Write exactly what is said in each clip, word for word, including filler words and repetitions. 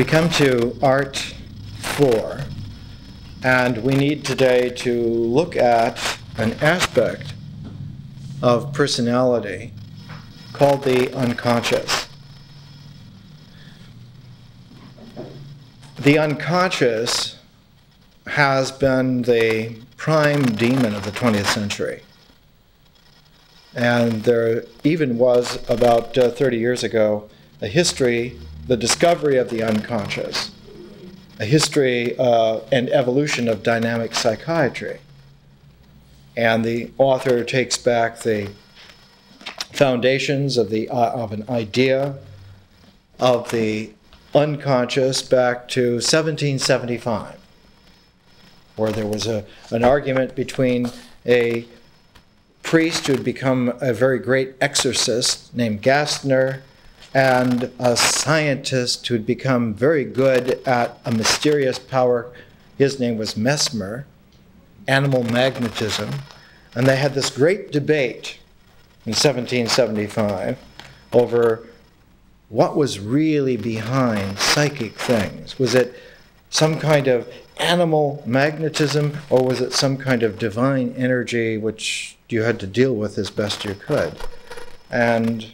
We come to Art four, and we need today to look at an aspect of personality called the unconscious. The unconscious has been the prime demon of the twentieth century. And there even was, about uh, thirty years ago, a history, the discovery of the unconscious, a history uh, and evolution of dynamic psychiatry. And the author takes back the foundations of, the, uh, of an idea of the unconscious back to seventeen seventy-five, where there was a, an argument between a priest who had become a very great exorcist named Gastner and a scientist who had become very good at a mysterious power. His name was Mesmer, animal magnetism. And they had this great debate in seventeen seventy-five over what was really behind psychic things. Was it some kind of animal magnetism, or was it some kind of divine energy which you had to deal with as best you could? And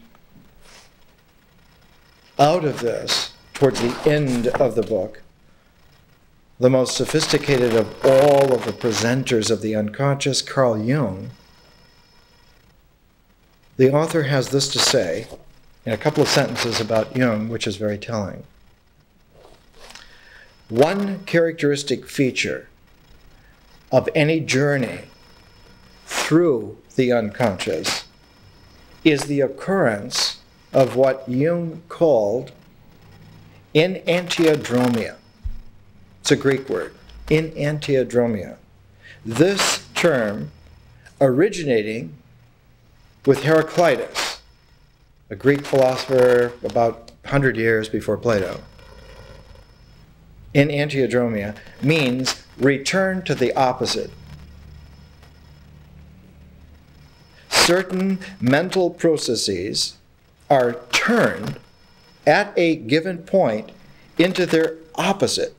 out of this, towards the end of the book, the most sophisticated of all of the presenters of the unconscious, Carl Jung, the author has this to say in a couple of sentences about Jung, which is very telling. One characteristic feature of any journey through the unconscious is the occurrence of what Jung called enantiodromia. It's a Greek word, enantiodromia. This term originating with Heraclitus, a Greek philosopher about one hundred years before Plato. Enantiodromia means return to the opposite. Certain mental processes are turned at a given point into their opposite,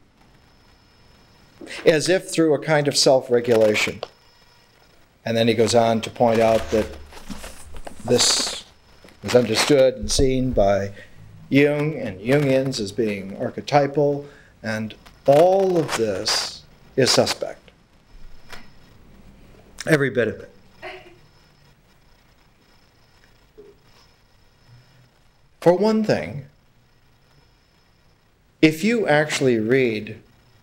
as if through a kind of self-regulation. And then he goes on to point out that this was understood and seen by Jung and Jungians as being archetypal, and all of this is suspect. Every bit of it. For one thing, if you actually read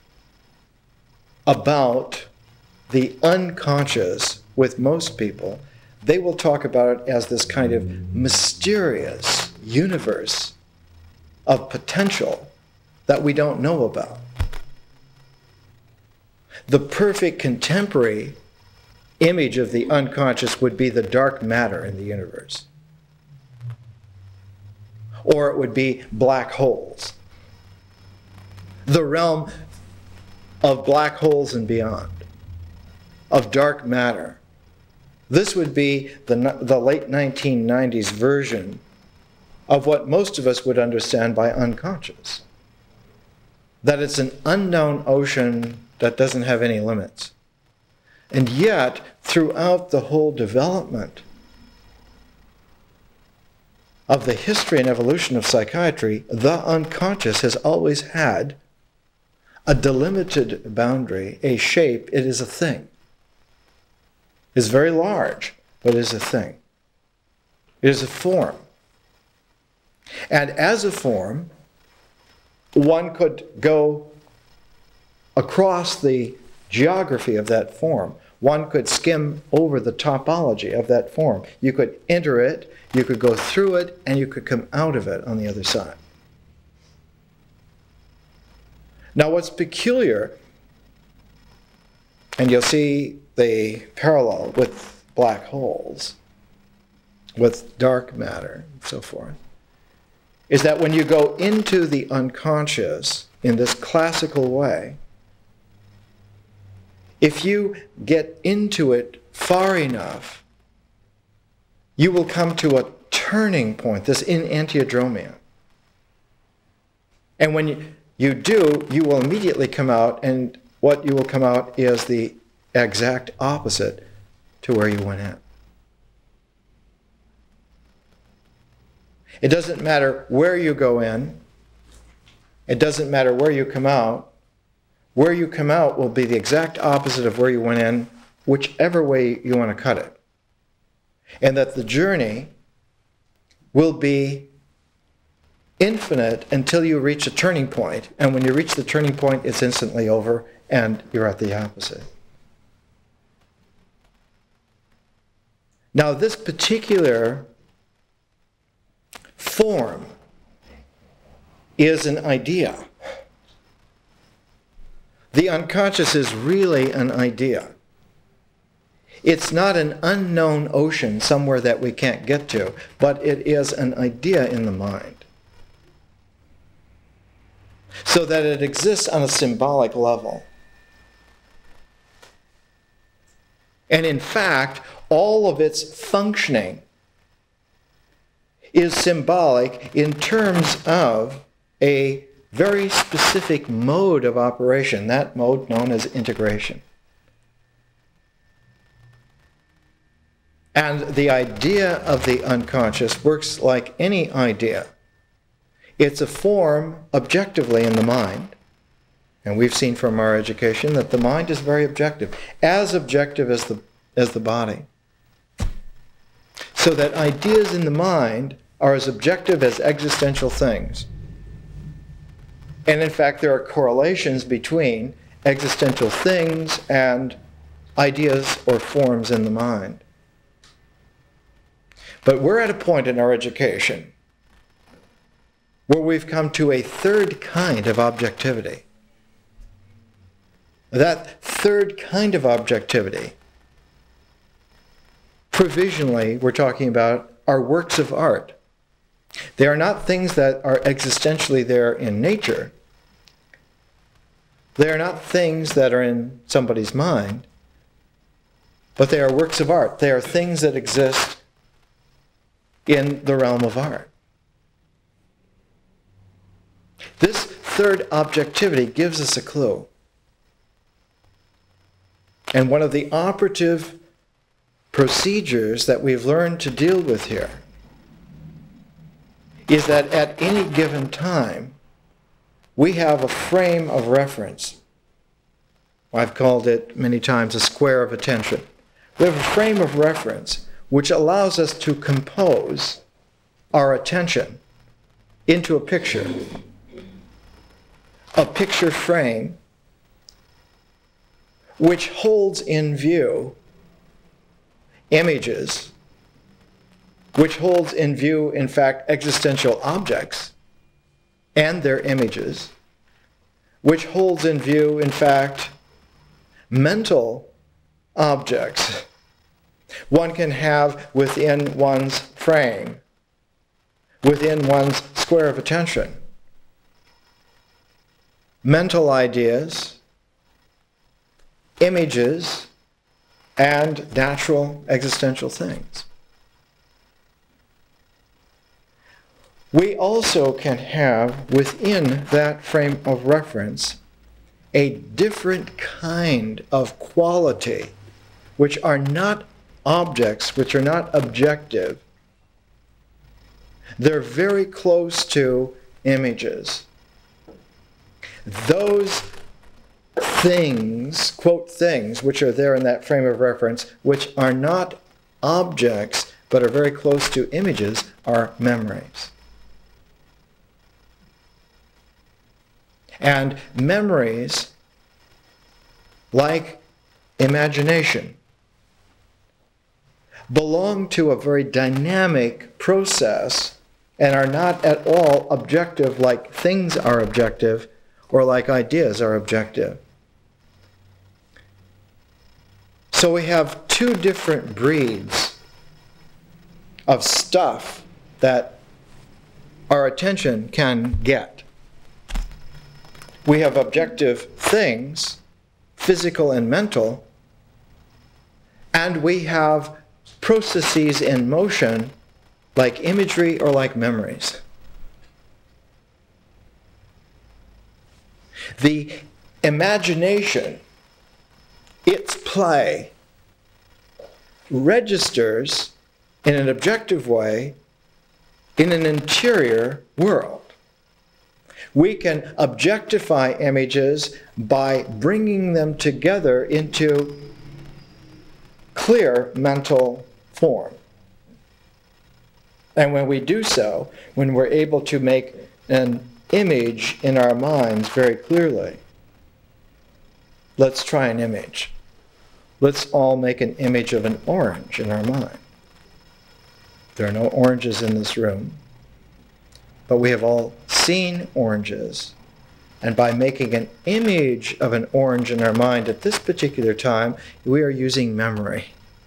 about the unconscious with most people, they will talk about it as this kind of mysterious universe of potential that we don't know about. The perfect contemporary image of the unconscious would be the dark matter in the universe. Or it would be black holes. The realm of black holes and beyond, of dark matter. This would be the, the late nineteen nineties version of what most of us would understand by unconscious. That it's an unknown ocean that doesn't have any limits. And yet, throughout the whole development of the history and evolution of psychiatry, the unconscious has always had a delimited boundary, a shape. It is a thing. It is very large, but it is a thing. It is a form. And as a form, one could go across the geography of that form. One could skim over the topology of that form. You could enter it, you could go through it, and you could come out of it on the other side. Now what's peculiar, and you'll see the parallel with black holes, with dark matter, and so forth, is that when you go into the unconscious in this classical way, if you get into it far enough, you will come to a turning point, this enantiodromia. And when you, you do, you will immediately come out, and what you will come out is the exact opposite to where you went in. It doesn't matter where you go in. It doesn't matter where you come out. Where you come out will be the exact opposite of where you went in, whichever way you want to cut it. And that the journey will be infinite until you reach a turning point. And when you reach the turning point, it's instantly over, and you're at the opposite. Now, this particular form is an idea. The unconscious is really an idea. It's not an unknown ocean somewhere that we can't get to, but it is an idea in the mind. So that it exists on a symbolic level. And in fact, all of its functioning is symbolic in terms of a very specific mode of operation, that mode known as integration. And the idea of the unconscious works like any idea. It's a form objectively in the mind. And we've seen from our education that the mind is very objective, as objective as the, as the body. So that ideas in the mind are as objective as existential things. And in fact, there are correlations between existential things and ideas or forms in the mind. But we're at a point in our education where we've come to a third kind of objectivity. That third kind of objectivity, provisionally, we're talking about are works of art. They are not things that are existentially there in nature. They are not things that are in somebody's mind, but they are works of art. They are things that exist in the realm of art. This third objectivity gives us a clue. And one of the operative procedures that we've learned to deal with here is that at any given time, we have a frame of reference. I've called it many times a square of attention. We have a frame of reference which allows us to compose our attention into a picture. A picture frame which holds in view images, which holds in view, in fact, existential objects and their images, which holds in view, in fact, mental objects one can have within one's frame, within one's square of attention. Mental ideas, images, and natural existential things. We also can have within that frame of reference a different kind of quality, which are not objects, which are not objective. They're very close to images. Those things, quote things, which are there in that frame of reference, which are not objects, but are very close to images, are memories. And memories, like imagination, belong to a very dynamic process and are not at all objective like things are objective or like ideas are objective. So we have two different breeds of stuff that our attention can get. We have objective things, physical and mental, and we have processes in motion like imagery or like memories. The imagination, its play, registers in an objective way in an interior world. We can objectify images by bringing them together into clear mental form. And when we do so, when we're able to make an image in our minds very clearly, let's try an image. Let's all make an image of an orange in our mind. There are no oranges in this room, but we have all seen oranges. And by making an image of an orange in our mind at this particular time, we are using memory.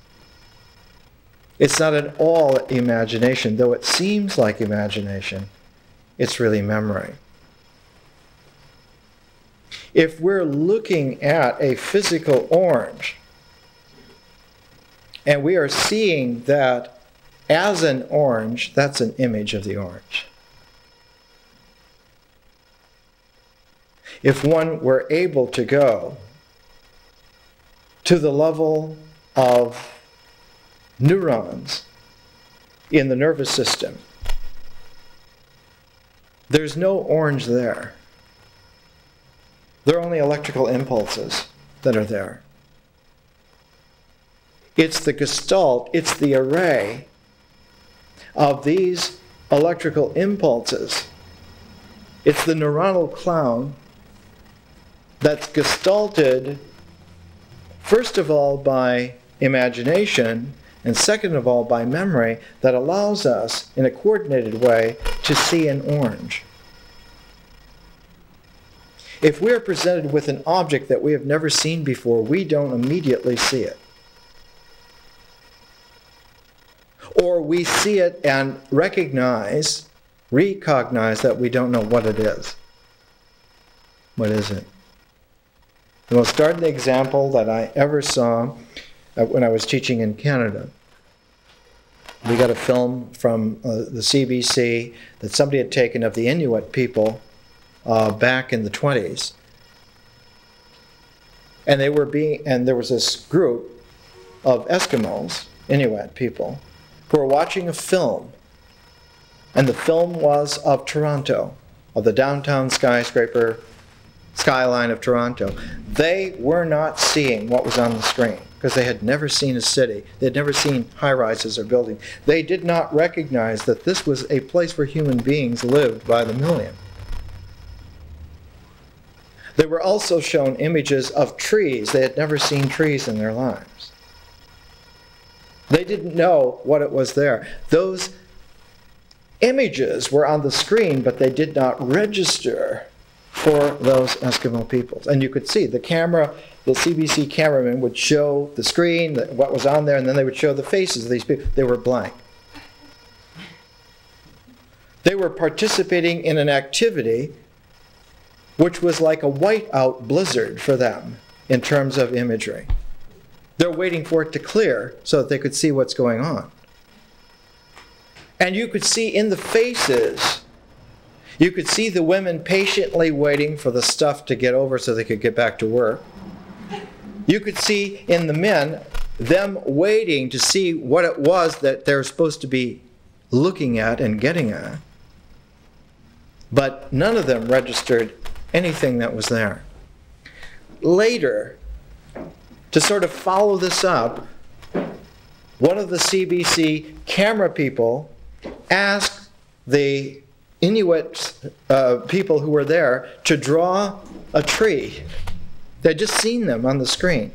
It's not at all imagination, though it seems like imagination. It's really memory. If we're looking at a physical orange, and we are seeing that as an orange, that's an image of the orange. If one were able to go to the level of neurons in the nervous system, there's no orange there. There are only electrical impulses that are there. It's the gestalt, it's the array of these electrical impulses. It's the neuronal clown that's gestalted, first of all, by imagination, and second of all, by memory, that allows us, in a coordinated way, to see an orange. If we're presented with an object that we have never seen before, we don't immediately see it. Or we see it and recognize, recognize that we don't know what it is. What is it? The most startling example that I ever saw uh, when I was teaching in Canada. We got a film from uh, the C B C that somebody had taken of the Inuit people uh, back in the twenties. And they were being, and there was this group of Eskimos, Inuit people, who were watching a film. And the film was of Toronto, of the downtown skyscraper skyline of Toronto. They were not seeing what was on the screen because they had never seen a city. They had never seen high-rises or buildings. They did not recognize that this was a place where human beings lived by the million. They were also shown images of trees. They had never seen trees in their lives. They didn't know what it was there. Those images were on the screen, but they did not register for those Eskimo peoples. And you could see the camera, the C B C cameraman would show the screen, the, what was on there, and then they would show the faces of these people. They were blank. They were participating in an activity which was like a whiteout blizzard for them in terms of imagery. They're waiting for it to clear so that they could see what's going on. And you could see in the faces, you could see the women patiently waiting for the stuff to get over so they could get back to work. You could see in the men, them waiting to see what it was that they're supposed to be looking at and getting at. But none of them registered anything that was there. Later, to sort of follow this up, one of the C B C camera people asked the Inuit uh, people who were there to draw a tree. They'd just seen them on the screen.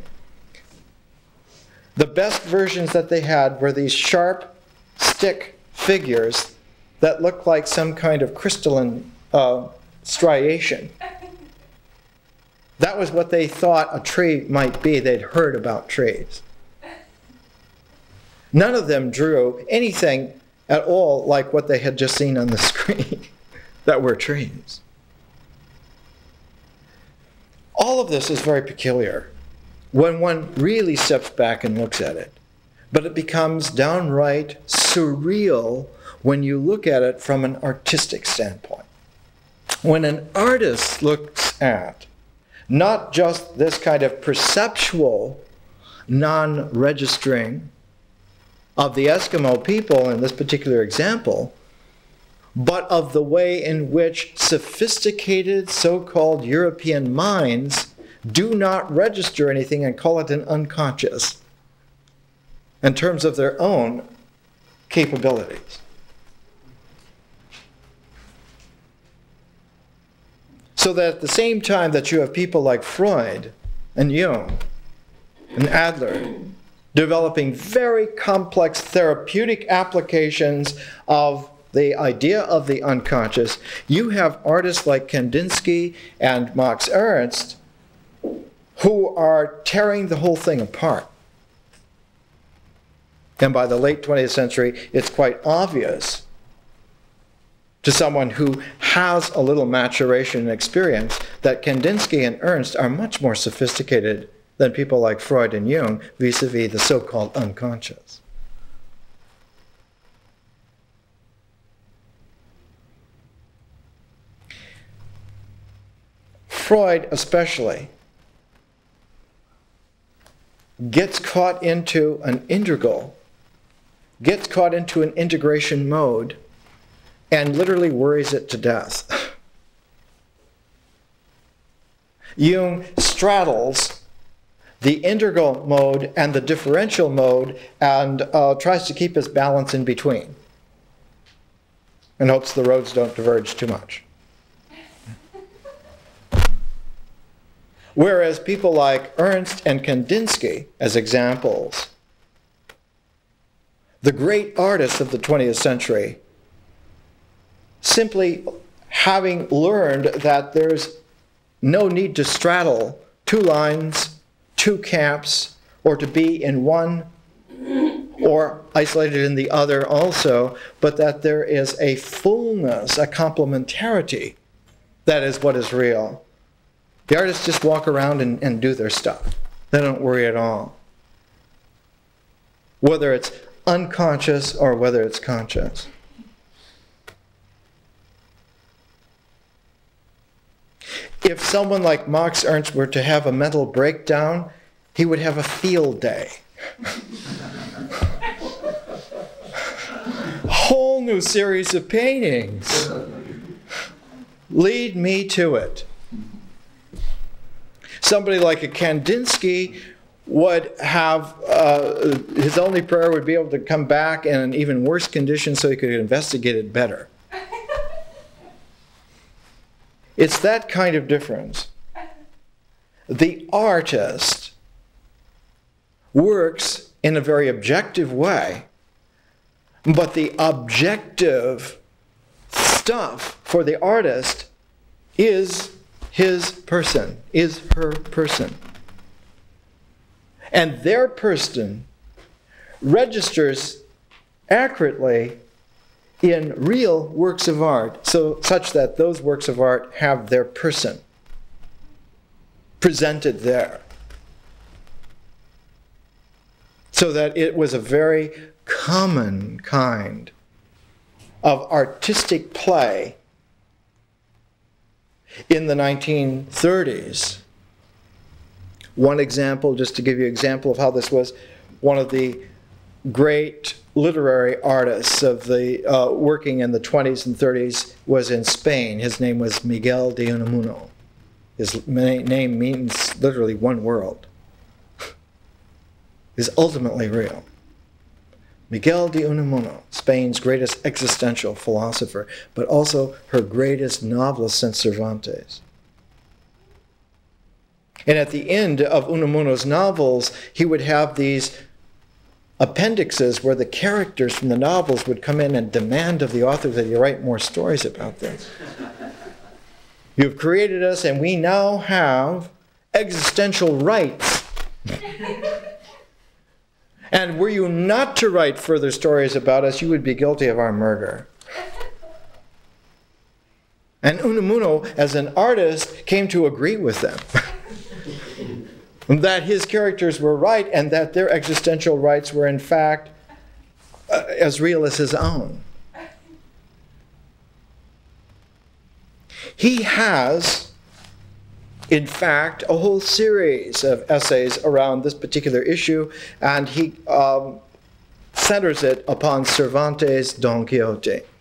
The best versions that they had were these sharp stick figures that looked like some kind of crystalline uh, striation. That was what they thought a tree might be. They'd heard about trees. None of them drew anything at all like what they had just seen on the screen that were trees. All of this is very peculiar when one really steps back and looks at it. But it becomes downright surreal when you look at it from an artistic standpoint. When an artist looks at. Not just this kind of perceptual non-registering of the Eskimo people in this particular example, but of the way in which sophisticated so-called European minds do not register anything and call it an unconscious in terms of their own capabilities. So that at the same time that you have people like Freud and Jung and Adler developing very complex therapeutic applications of the idea of the unconscious, you have artists like Kandinsky and Max Ernst who are tearing the whole thing apart. And by the late twentieth century, it's quite obvious to someone who has a little maturation and experience that Kandinsky and Ernst are much more sophisticated than people like Freud and Jung vis-a-vis the so-called unconscious. Freud especially gets caught into an integral, gets caught into an integration mode, and literally worries it to death. Jung straddles the integral mode and the differential mode and uh, tries to keep his balance in between and hopes the roads don't diverge too much. Whereas people like Ernst and Kandinsky, as examples, the great artists of the twentieth century, simply having learned that there's no need to straddle two lines, two camps, or to be in one or isolated in the other also, but that there is a fullness, a complementarity that is what is real. The artists just walk around and, and do their stuff. They don't worry at all. Whether it's unconscious or whether it's conscious. If someone like Max Ernst were to have a mental breakdown, he would have a field day. Whole new series of paintings. Lead me to it. Somebody like a Kandinsky would have, uh, his only prayer would be able to come back in an even worse condition so he could investigate it better. It's that kind of difference. The artist works in a very objective way, but the objective stuff for the artist is his person, is her person. And their person registers accurately in real works of art, so such that those works of art have their person presented there. So that it was a very common kind of artistic play in the nineteen thirties. One example, just to give you an example of how this was, one of the great literary artists of the uh, working in the twenties and thirties was in Spain. His name was Miguel de Unamuno. His name means literally one world. Is ultimately real. Miguel de Unamuno, Spain's greatest existential philosopher, but also her greatest novelist since Cervantes. And at the end of Unamuno's novels, he would have these appendixes where the characters from the novels would come in and demand of the author that he write more stories about them. You've created us, and we now have existential rights. And were you not to write further stories about us, you would be guilty of our murder. And Unamuno, as an artist, came to agree with them. That his characters were right, and that their existential rights were in fact uh, as real as his own. He has in fact, a whole series of essays around this particular issue, and he um, centers it upon Cervantes' Don Quixote. And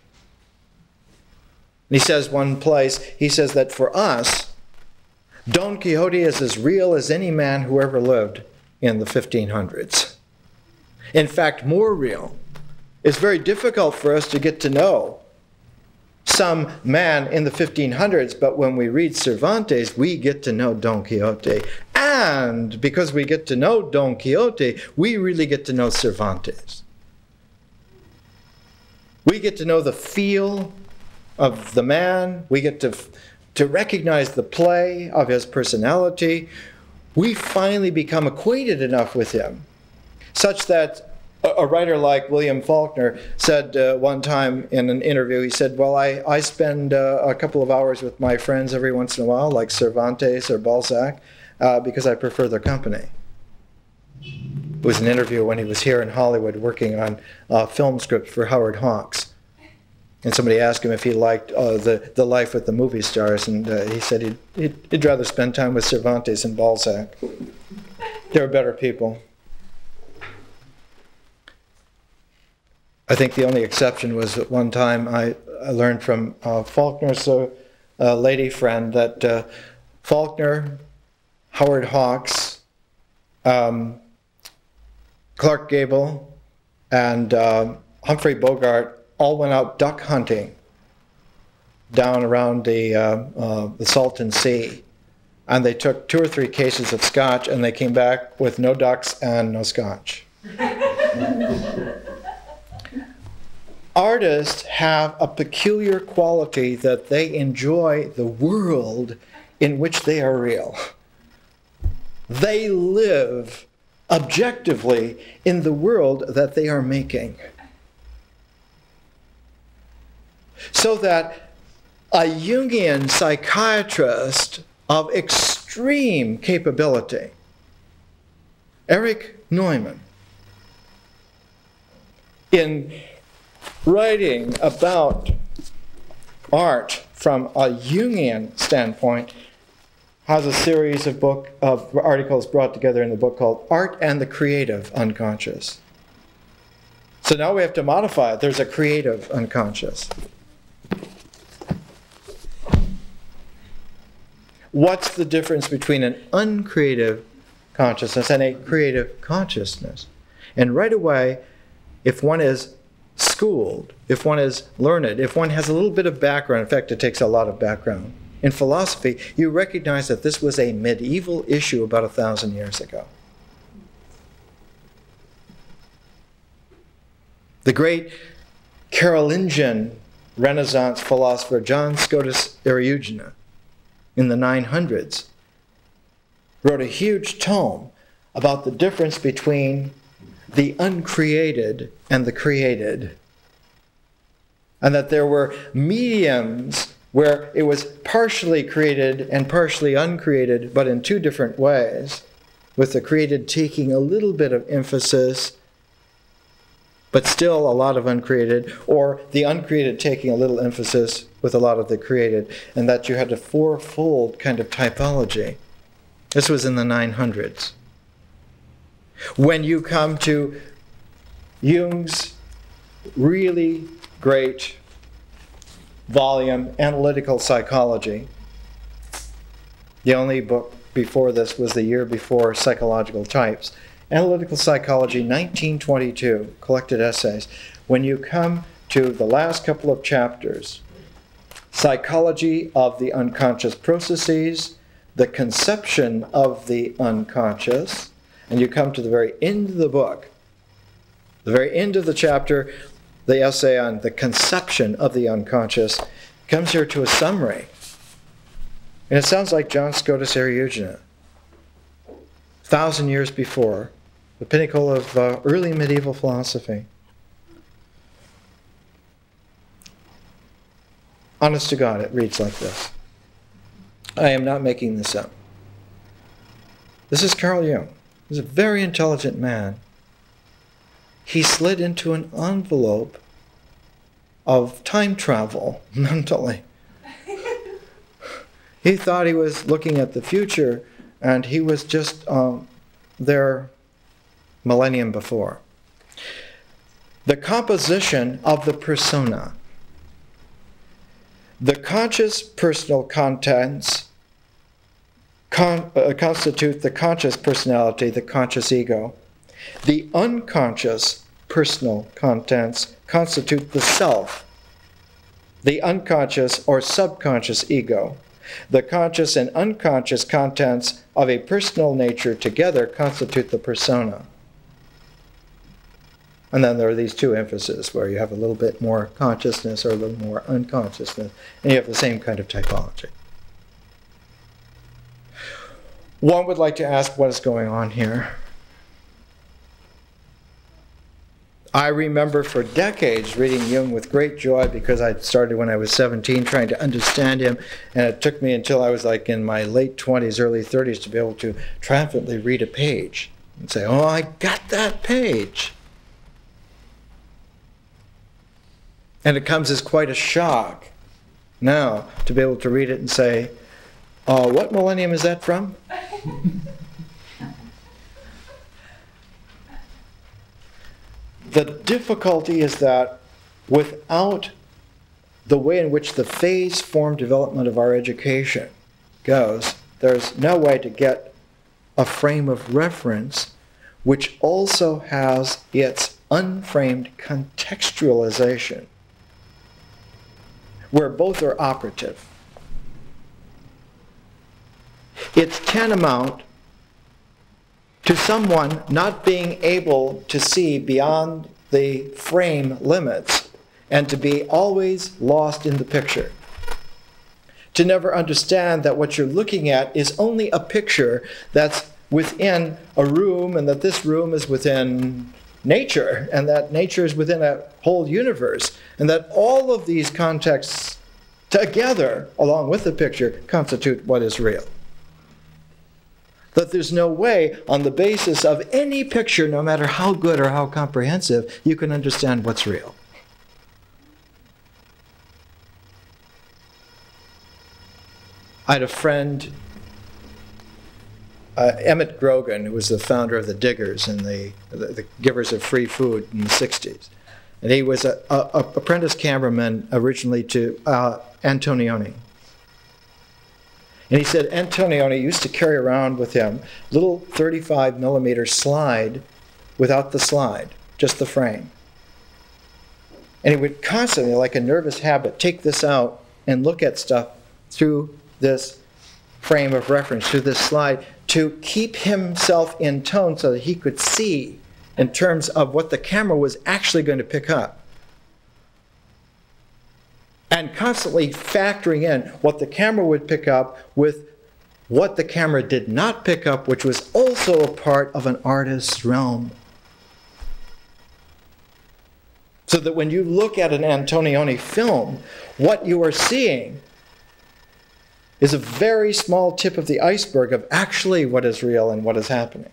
he says one place, he says that for us, Don Quixote is as real as any man who ever lived in the fifteen hundreds. In fact, more real. It's very difficult for us to get to know some man in the fifteen hundreds, but when we read Cervantes, we get to know Don Quixote. And because we get to know Don Quixote, we really get to know Cervantes. We get to know the feel of the man. We get to, to recognize the play of his personality. We finally become acquainted enough with him, such that a writer like William Faulkner said uh, one time in an interview, he said, well, I, I spend uh, a couple of hours with my friends every once in a while, like Cervantes or Balzac, uh, because I prefer their company. It was an interview when he was here in Hollywood working on uh, film scripts for Howard Hawks. And somebody asked him if he liked uh, the, the life with the movie stars, and uh, he said he'd, he'd, he'd rather spend time with Cervantes and Balzac. They were better people. I think the only exception was at one time I, I learned from uh, Faulkner's uh, uh, lady friend that uh, Faulkner, Howard Hawks, um, Clark Gable, and uh, Humphrey Bogart all went out duck hunting down around the, uh, uh, the Salton Sea. And they took two or three cases of scotch, and they came back with no ducks and no scotch. Artists have a peculiar quality that they enjoy the world in which they are real. They live objectively in the world that they are making. So that a Jungian psychiatrist of extreme capability, Erich Neumann, in writing about art from a Jungian standpoint, has a series of book of articles brought together in the book called Art and the Creative Unconscious. So now we have to modify it. There's a creative unconscious. What's the difference between an uncreative consciousness and a creative consciousness? And right away, if one is schooled, if one is learned, if one has a little bit of background, in fact, it takes a lot of background, in philosophy, you recognize that this was a medieval issue about a thousand years ago. The great Carolingian Renaissance philosopher John Scotus Eriugena in the nine hundreds wrote a huge tome about the difference between the uncreated and the created. And that there were mediums where it was partially created and partially uncreated, but in two different ways, with the created taking a little bit of emphasis, but still a lot of uncreated, or the uncreated taking a little emphasis with a lot of the created, and that you had a fourfold kind of typology. This was in the nine hundreds. When you come to Jung's really great volume, Analytical Psychology, the only book before this was the year before Psychological Types. Analytical Psychology, nineteen twenty-two, collected essays. When you come to the last couple of chapters, Psychology of the Unconscious Processes, the Conception of the Unconscious, and you come to the very end of the book, the very end of the chapter, the essay on the conception of the unconscious, comes here to a summary. And it sounds like John Scotus Eriugena, a thousand years before, the pinnacle of uh, early medieval philosophy. Honest to God, it reads like this. I am not making this up. This is Carl Jung. He's a very intelligent man. He slid into an envelope of time travel mentally. He thought he was looking at the future, and he was just um, there millennium before. The composition of the persona. The conscious personal contents con uh, constitute the conscious personality, the conscious ego. The unconscious personal contents constitute the self, the unconscious or subconscious ego. The conscious and unconscious contents of a personal nature together constitute the persona. And then there are these two emphases where you have a little bit more consciousness or a little more unconsciousness, and you have the same kind of typology. One would like to ask, what is going on here? I remember for decades reading Jung with great joy because I started when I was seventeen trying to understand him, and it took me until I was like in my late twenties, early thirties to be able to triumphantly read a page and say, oh, I got that page. And it comes as quite a shock now to be able to read it and say, uh, what millennium is that from? The difficulty is that without the way in which the phase form development of our education goes, there's no way to get a frame of reference which also has its unframed contextualization, where both are operative. It's tantamount to someone not being able to see beyond the frame limits and to be always lost in the picture. To never understand that what you're looking at is only a picture that's within a room, and that this room is within nature, and that nature is within a whole universe, and that all of these contexts together, along with the picture, constitute what is real. That there's no way, on the basis of any picture, no matter how good or how comprehensive, you can understand what's real. I had a friend, uh, Emmett Grogan, who was the founder of the Diggers and the, the, the Givers of Free Food in the sixties. And he was an apprentice cameraman originally to uh, Antonioni. And he said Antonioni used to carry around with him a little thirty-five millimeter slide without the slide, just the frame. And he would constantly, like a nervous habit, take this out and look at stuff through this frame of reference, through this slide, to keep himself in tone so that he could see in terms of what the camera was actually going to pick up. And constantly factoring in what the camera would pick up with what the camera did not pick up, which was also a part of an artist's realm. So that when you look at an Antonioni film, what you are seeing is a very small tip of the iceberg of actually what is real and what is happening.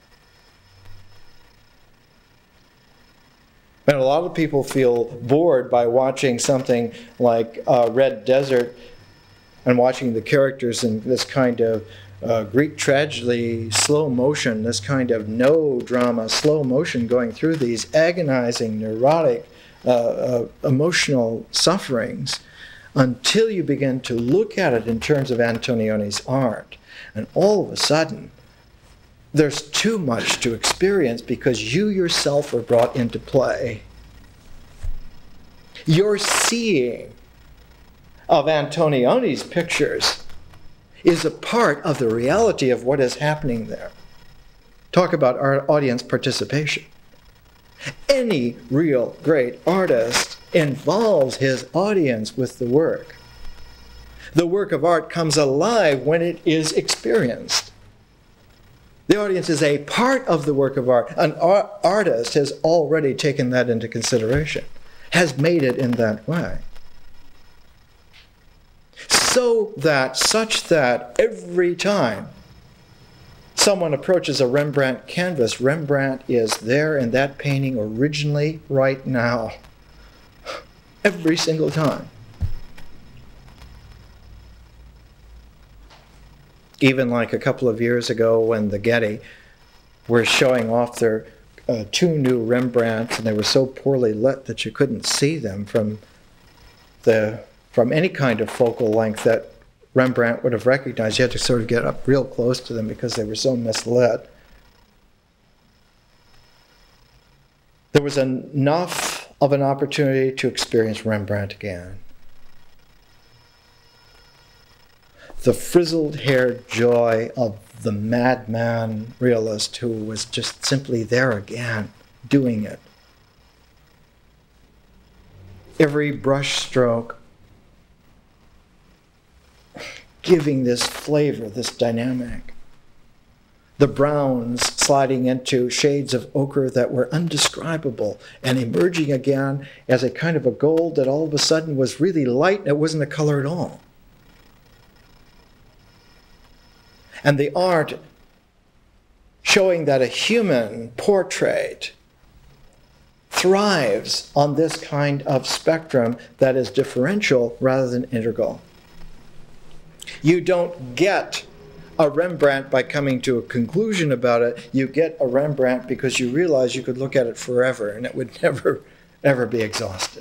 And a lot of people feel bored by watching something like uh, Red Desert and watching the characters in this kind of uh, Greek tragedy, slow motion, this kind of no drama, slow motion going through these agonizing, neurotic, uh, uh, emotional sufferings until you begin to look at it in terms of Antonioni's art. And all of a sudden, there's too much to experience because you yourself are brought into play. Your seeing of Antonioni's pictures is a part of the reality of what is happening there. Talk about our audience participation. Any real great artist involves his audience with the work. The work of art comes alive when it is experienced. The audience is a part of the work of art. An art artist has already taken that into consideration, has made it in that way. So that, such that every time someone approaches a Rembrandt canvas, Rembrandt is there in that painting originally, right now. Every single time. Even like a couple of years ago when the Getty were showing off their uh, two new Rembrandts, and they were so poorly lit that you couldn't see them from the from any kind of focal length that Rembrandt would have recognized. You had to sort of get up real close to them because they were so mislit. There was enough of an opportunity to experience Rembrandt again. The frizzled-haired joy of the madman realist who was just simply there again, doing it. Every brush stroke giving this flavor, this dynamic. The browns sliding into shades of ochre that were undescribable and emerging again as a kind of a gold that all of a sudden was really light and it wasn't a color at all. And the art showing that a human portrait thrives on this kind of spectrum that is differential rather than integral. You don't get a Rembrandt by coming to a conclusion about it. You get a Rembrandt because you realize you could look at it forever and it would never, ever be exhausted.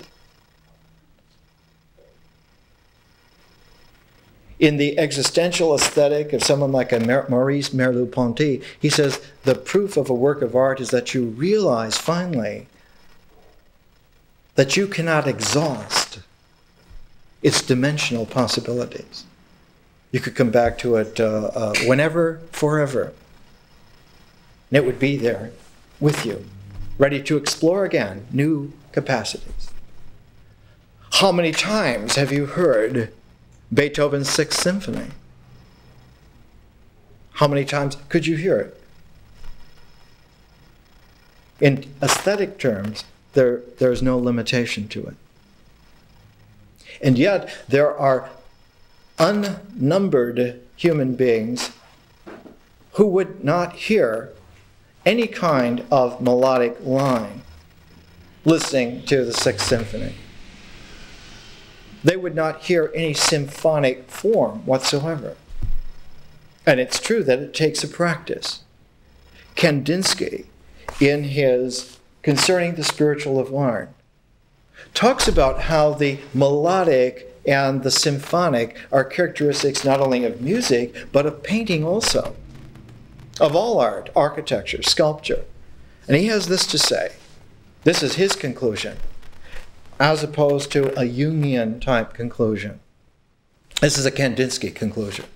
In the existential aesthetic of someone like a Maurice Merleau-Ponty, he says the proof of a work of art is that you realize finally that you cannot exhaust its dimensional possibilities. You could come back to it uh, uh, whenever, forever. And it would be there with you, ready to explore again new capacities. How many times have you heard Beethoven's Sixth Symphony? How many times could you hear it? In aesthetic terms, there, there's no limitation to it. And yet, there are unnumbered human beings who would not hear any kind of melodic line listening to the Sixth Symphony. They would not hear any symphonic form whatsoever. And it's true that it takes a practice. Kandinsky, in his Concerning the Spiritual of Art, talks about how the melodic and the symphonic are characteristics not only of music, but of painting also, of all art, architecture, sculpture. And he has this to say. This is his conclusion, as opposed to a Jungian type conclusion. This is a Kandinsky conclusion.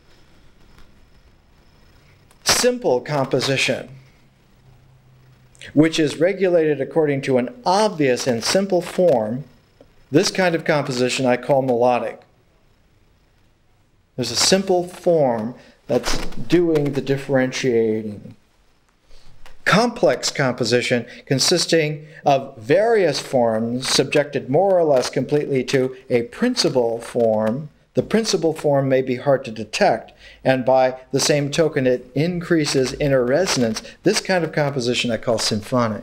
Simple composition, which is regulated according to an obvious and simple form, this kind of composition I call melodic. There's a simple form that's doing the differentiating. Complex composition consisting of various forms subjected more or less completely to a principal form. The principal form may be hard to detect, and by the same token it increases inner resonance. This kind of composition I call symphonic.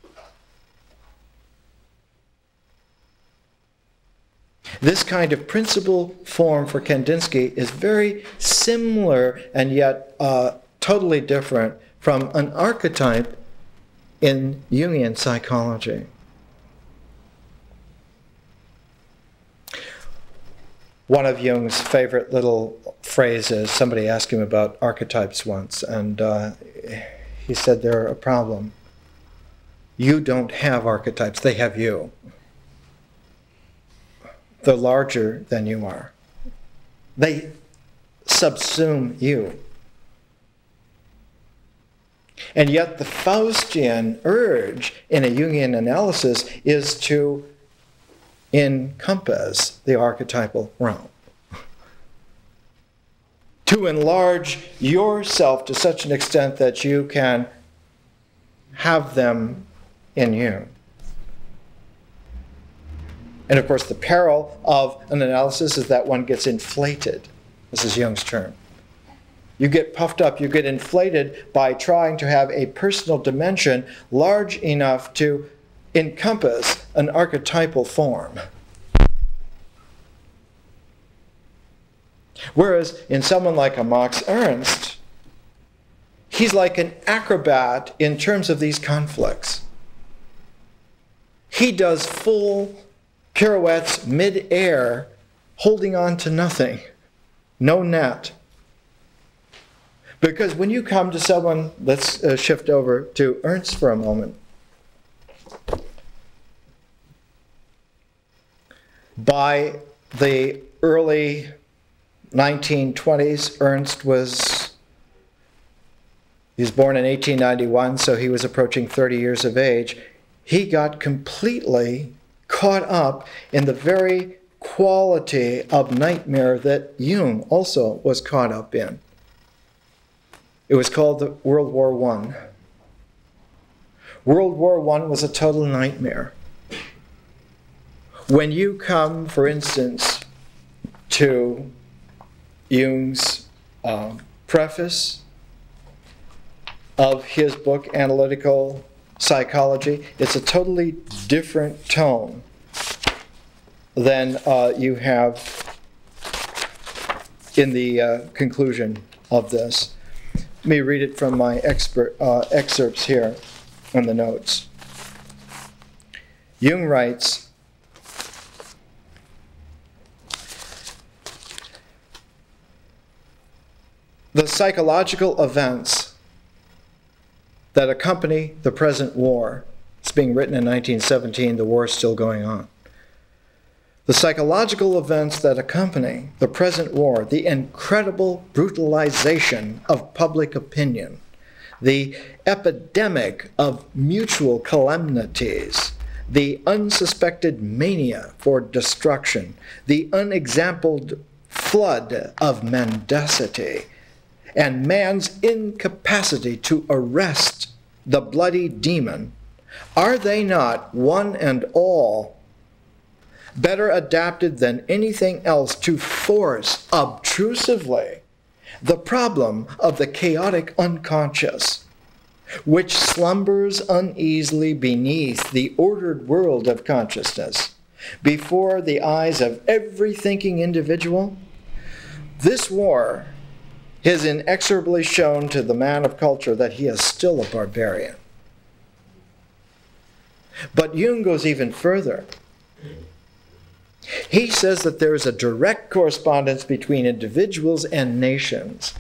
This kind of principal form for Kandinsky is very similar and yet uh, totally different from an archetype in Jungian psychology. One of Jung's favorite little phrases, somebody asked him about archetypes once, and uh, he said they're a problem. You don't have archetypes, they have you. They're larger than you are. They subsume you. And yet the Faustian urge in a Jungian analysis is to encompass the archetypal realm. To enlarge yourself to such an extent that you can have them in you. And of course, the peril of an analysis is that one gets inflated. This is Jung's term. You get puffed up, you get inflated by trying to have a personal dimension large enough to encompass an archetypal form. Whereas in someone like a Max Ernst, he's like an acrobat in terms of these conflicts. He does full pirouettes mid-air, holding on to nothing, no net. Because when you come to someone, let's uh, shift over to Ernst for a moment. By the early nineteen twenties, Ernst was, he was born in eighteen ninety-one, so he was approaching thirty years of age. He got completely caught up in the very quality of nightmare that Jung also was caught up in. It was called the World War One. World War One was a total nightmare. When you come, for instance, to Jung's uh, preface of his book, Analytical Psychology, it's a totally different tone than uh, you have in the uh, conclusion of this. Let me read it from my expert, uh, excerpts here on the notes. Jung writes, the psychological events that accompany the present war, it's being written in nineteen seventeen, the war is still going on. The psychological events that accompany the present war, the incredible brutalization of public opinion, the epidemic of mutual calamities, the unsuspected mania for destruction, the unexampled flood of mendacity, and man's incapacity to arrest the bloody demon, are they not, one and all, better adapted than anything else to force obtrusively the problem of the chaotic unconscious, which slumbers uneasily beneath the ordered world of consciousness, before the eyes of every thinking individual? This war has inexorably shown to the man of culture that he is still a barbarian. But Jung goes even further. He says that there is a direct correspondence between individuals and nations.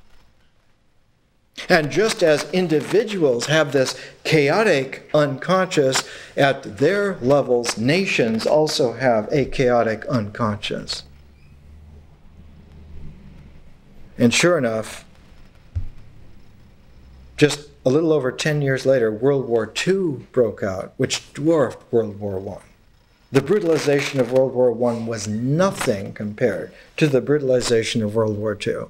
And just as individuals have this chaotic unconscious at their levels, nations also have a chaotic unconscious. And sure enough, just a little over ten years later, World War Two broke out, which dwarfed World War One. The brutalization of World War One was nothing compared to the brutalization of World War Two.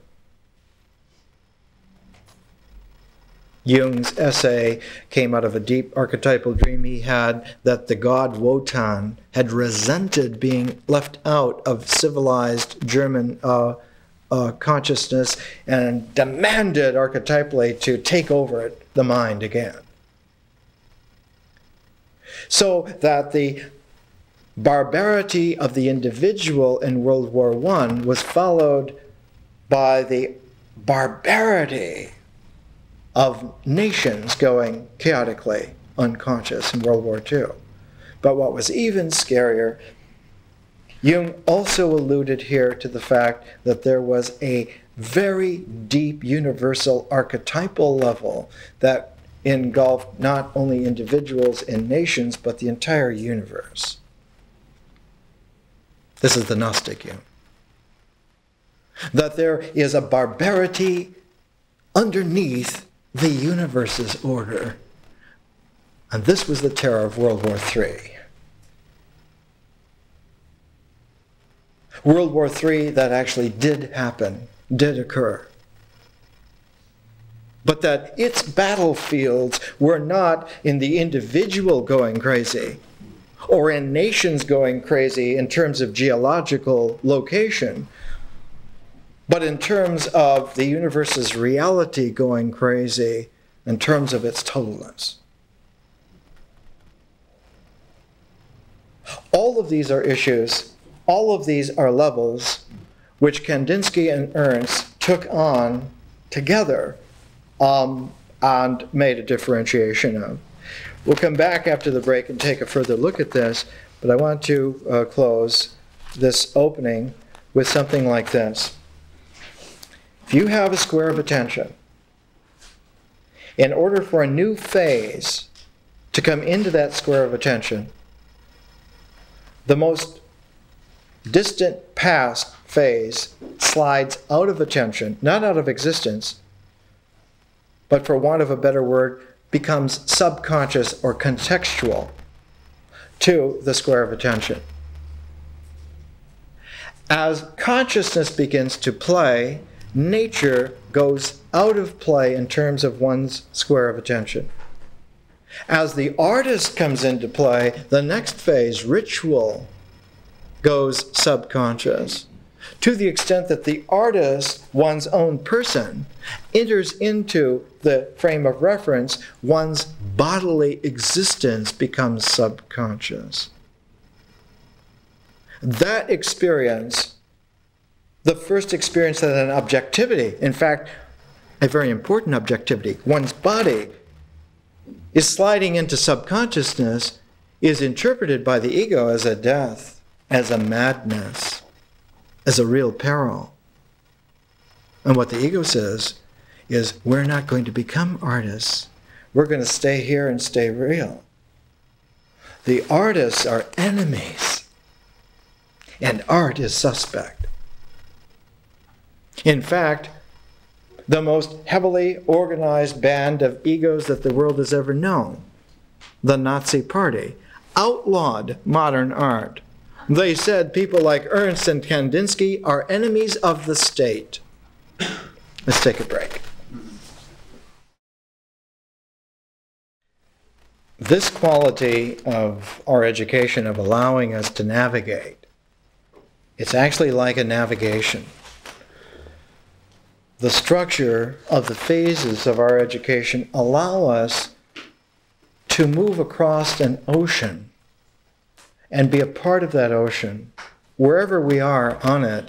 Jung's essay came out of a deep archetypal dream he had that the god Wotan had resented being left out of civilized German uh, uh, consciousness and demanded archetypally to take over it, the mind again. So that the barbarity of the individual in World War One was followed by the barbarity of nations going chaotically unconscious in World War Two. But what was even scarier, Jung also alluded here to the fact that there was a very deep universal archetypal level that engulfed not only individuals and nations, but the entire universe. This is the Gnostic Jung. That there is a barbarity underneath the universe's order. And this was the terror of World War Three. World War Three, that actually did happen, did occur. But that its battlefields were not in the individual going crazy, or in nations going crazy in terms of geological location, but in terms of the universe's reality going crazy in terms of its totalness. All of these are issues, all of these are levels which Kandinsky and Ernst took on together um, and made a differentiation of. We'll come back after the break and take a further look at this, but I want to uh, close this opening with something like this. If you have a square of attention, in order for a new phase to come into that square of attention, the most distant past phase slides out of attention, not out of existence, but for want of a better word, becomes subconscious or contextual to the square of attention. As consciousness begins to play, nature goes out of play in terms of one's square of attention. As the artist comes into play, the next phase, ritual, goes subconscious, to the extent that the artist, one's own person, enters into the frame of reference, one's bodily existence becomes subconscious. That experience, the first experience of an objectivity, in fact, a very important objectivity, one's body is sliding into subconsciousness, is interpreted by the ego as a death, as a madness, as a real peril. And what the ego says is, we're not going to become artists. We're going to stay here and stay real. The artists are enemies, and art is suspect. In fact, the most heavily organized band of egos that the world has ever known, the Nazi Party, outlawed modern art. They said people like Ernst and Kandinsky are enemies of the state. Let's take a break. This quality of our education, of allowing us to navigate, it's actually like a navigation. The structure of the phases of our education allow us to move across an ocean and be a part of that ocean, wherever we are on it,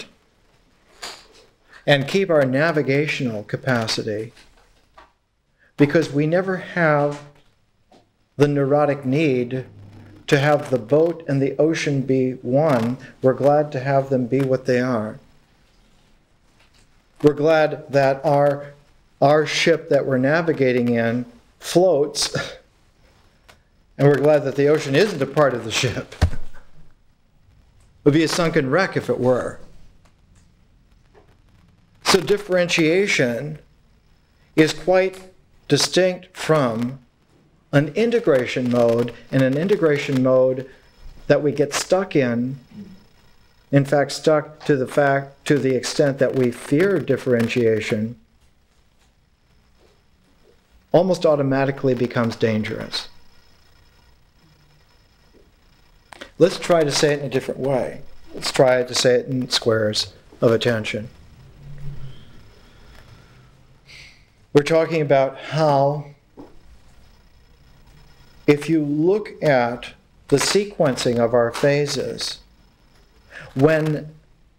and keep our navigational capacity, because we never have the neurotic need to have the boat and the ocean be one. We're glad to have them be what they are. We're glad that our, our ship that we're navigating in floats, and we're glad that the ocean isn't a part of the ship. It would be a sunken wreck if it were. So differentiation is quite distinct from an integration mode, and an integration mode that we get stuck in, in fact stuck to the fact, to the extent that we fear differentiation, almost automatically becomes dangerous. Let's try to say it in a different way. Let's try to say it in squares of attention. We're talking about how, if you look at the sequencing of our phases, when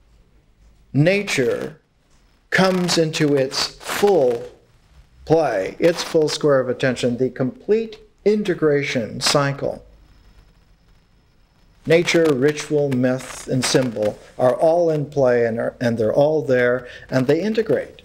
nature comes into its full play, its full square of attention, the complete integration cycle, nature, ritual, myth, and symbol are all in play, and, are, and they're all there, and they integrate.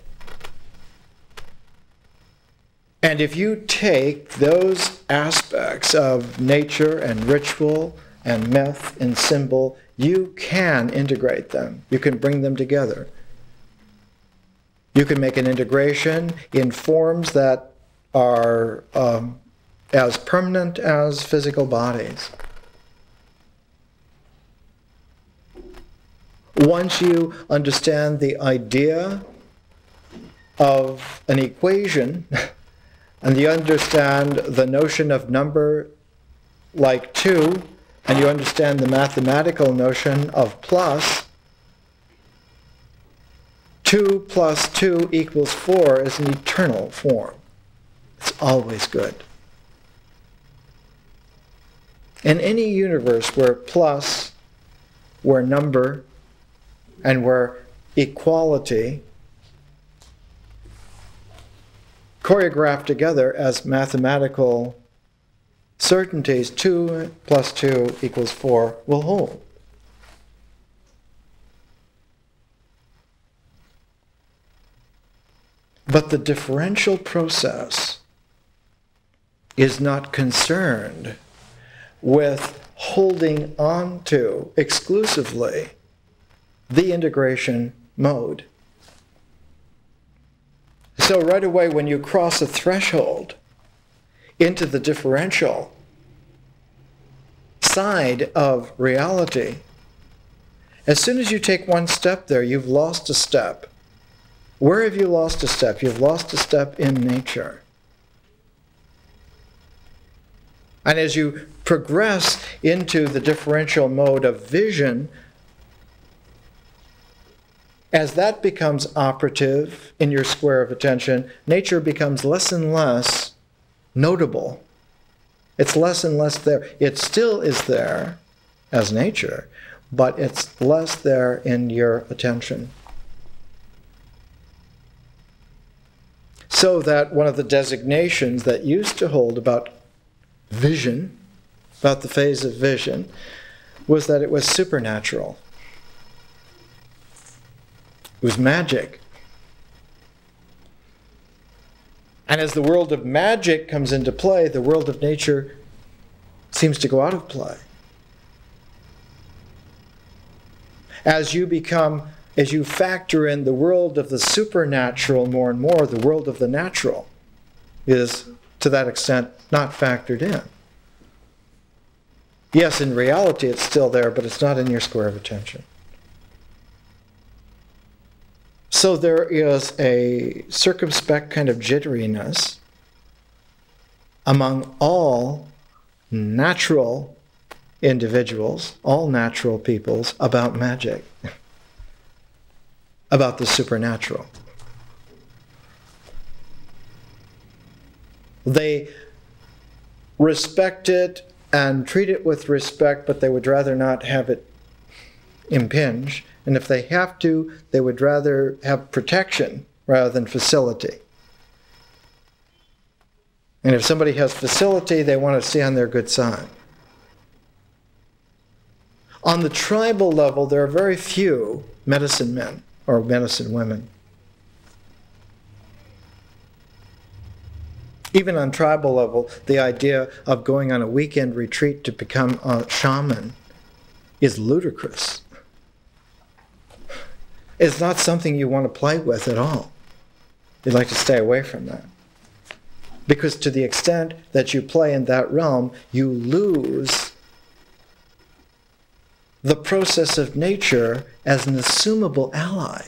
And if you take those aspects of nature and ritual and myth and symbol, you can integrate them. You can bring them together. You can make an integration in forms that are um, as permanent as physical bodies. Once you understand the idea of an equation, and you understand the notion of number like two, and you understand the mathematical notion of plus, two plus two equals four is an eternal form. It's always good. In any universe where plus, where number, and where equality choreographed together as mathematical certainties, two plus two equals four, will hold. But the differential process is not concerned with holding on to exclusively the integration mode. So right away when you cross a threshold into the differential side of reality, as soon as you take one step there, you've lost a step. Where have you lost a step? You've lost a step in nature. And as you progress into the differential mode of vision, as that becomes operative in your square of attention, nature becomes less and less notable. It's less and less there. It still is there as nature, but it's less there in your attention. So that one of the designations that used to hold about vision, about the phase of vision, was that it was supernatural. It was magic. And as the world of magic comes into play, the world of nature seems to go out of play. As you become, as you factor in the world of the supernatural more and more, the world of the natural is, to that extent, not factored in. Yes, in reality it's still there, but it's not in your square of attention. So there is a circumspect kind of jitteriness among all natural individuals, all natural peoples, about magic, about the supernatural. They respect it and treat it with respect, but they would rather not have it impinge. And if they have to, they would rather have protection rather than facility. And if somebody has facility, they want to stay on their good side. On the tribal level, there are very few medicine men or medicine women. Even on tribal level, the idea of going on a weekend retreat to become a shaman is ludicrous. It's not something you want to play with at all. You'd like to stay away from that. Because to the extent that you play in that realm, you lose the process of nature as an assumable ally.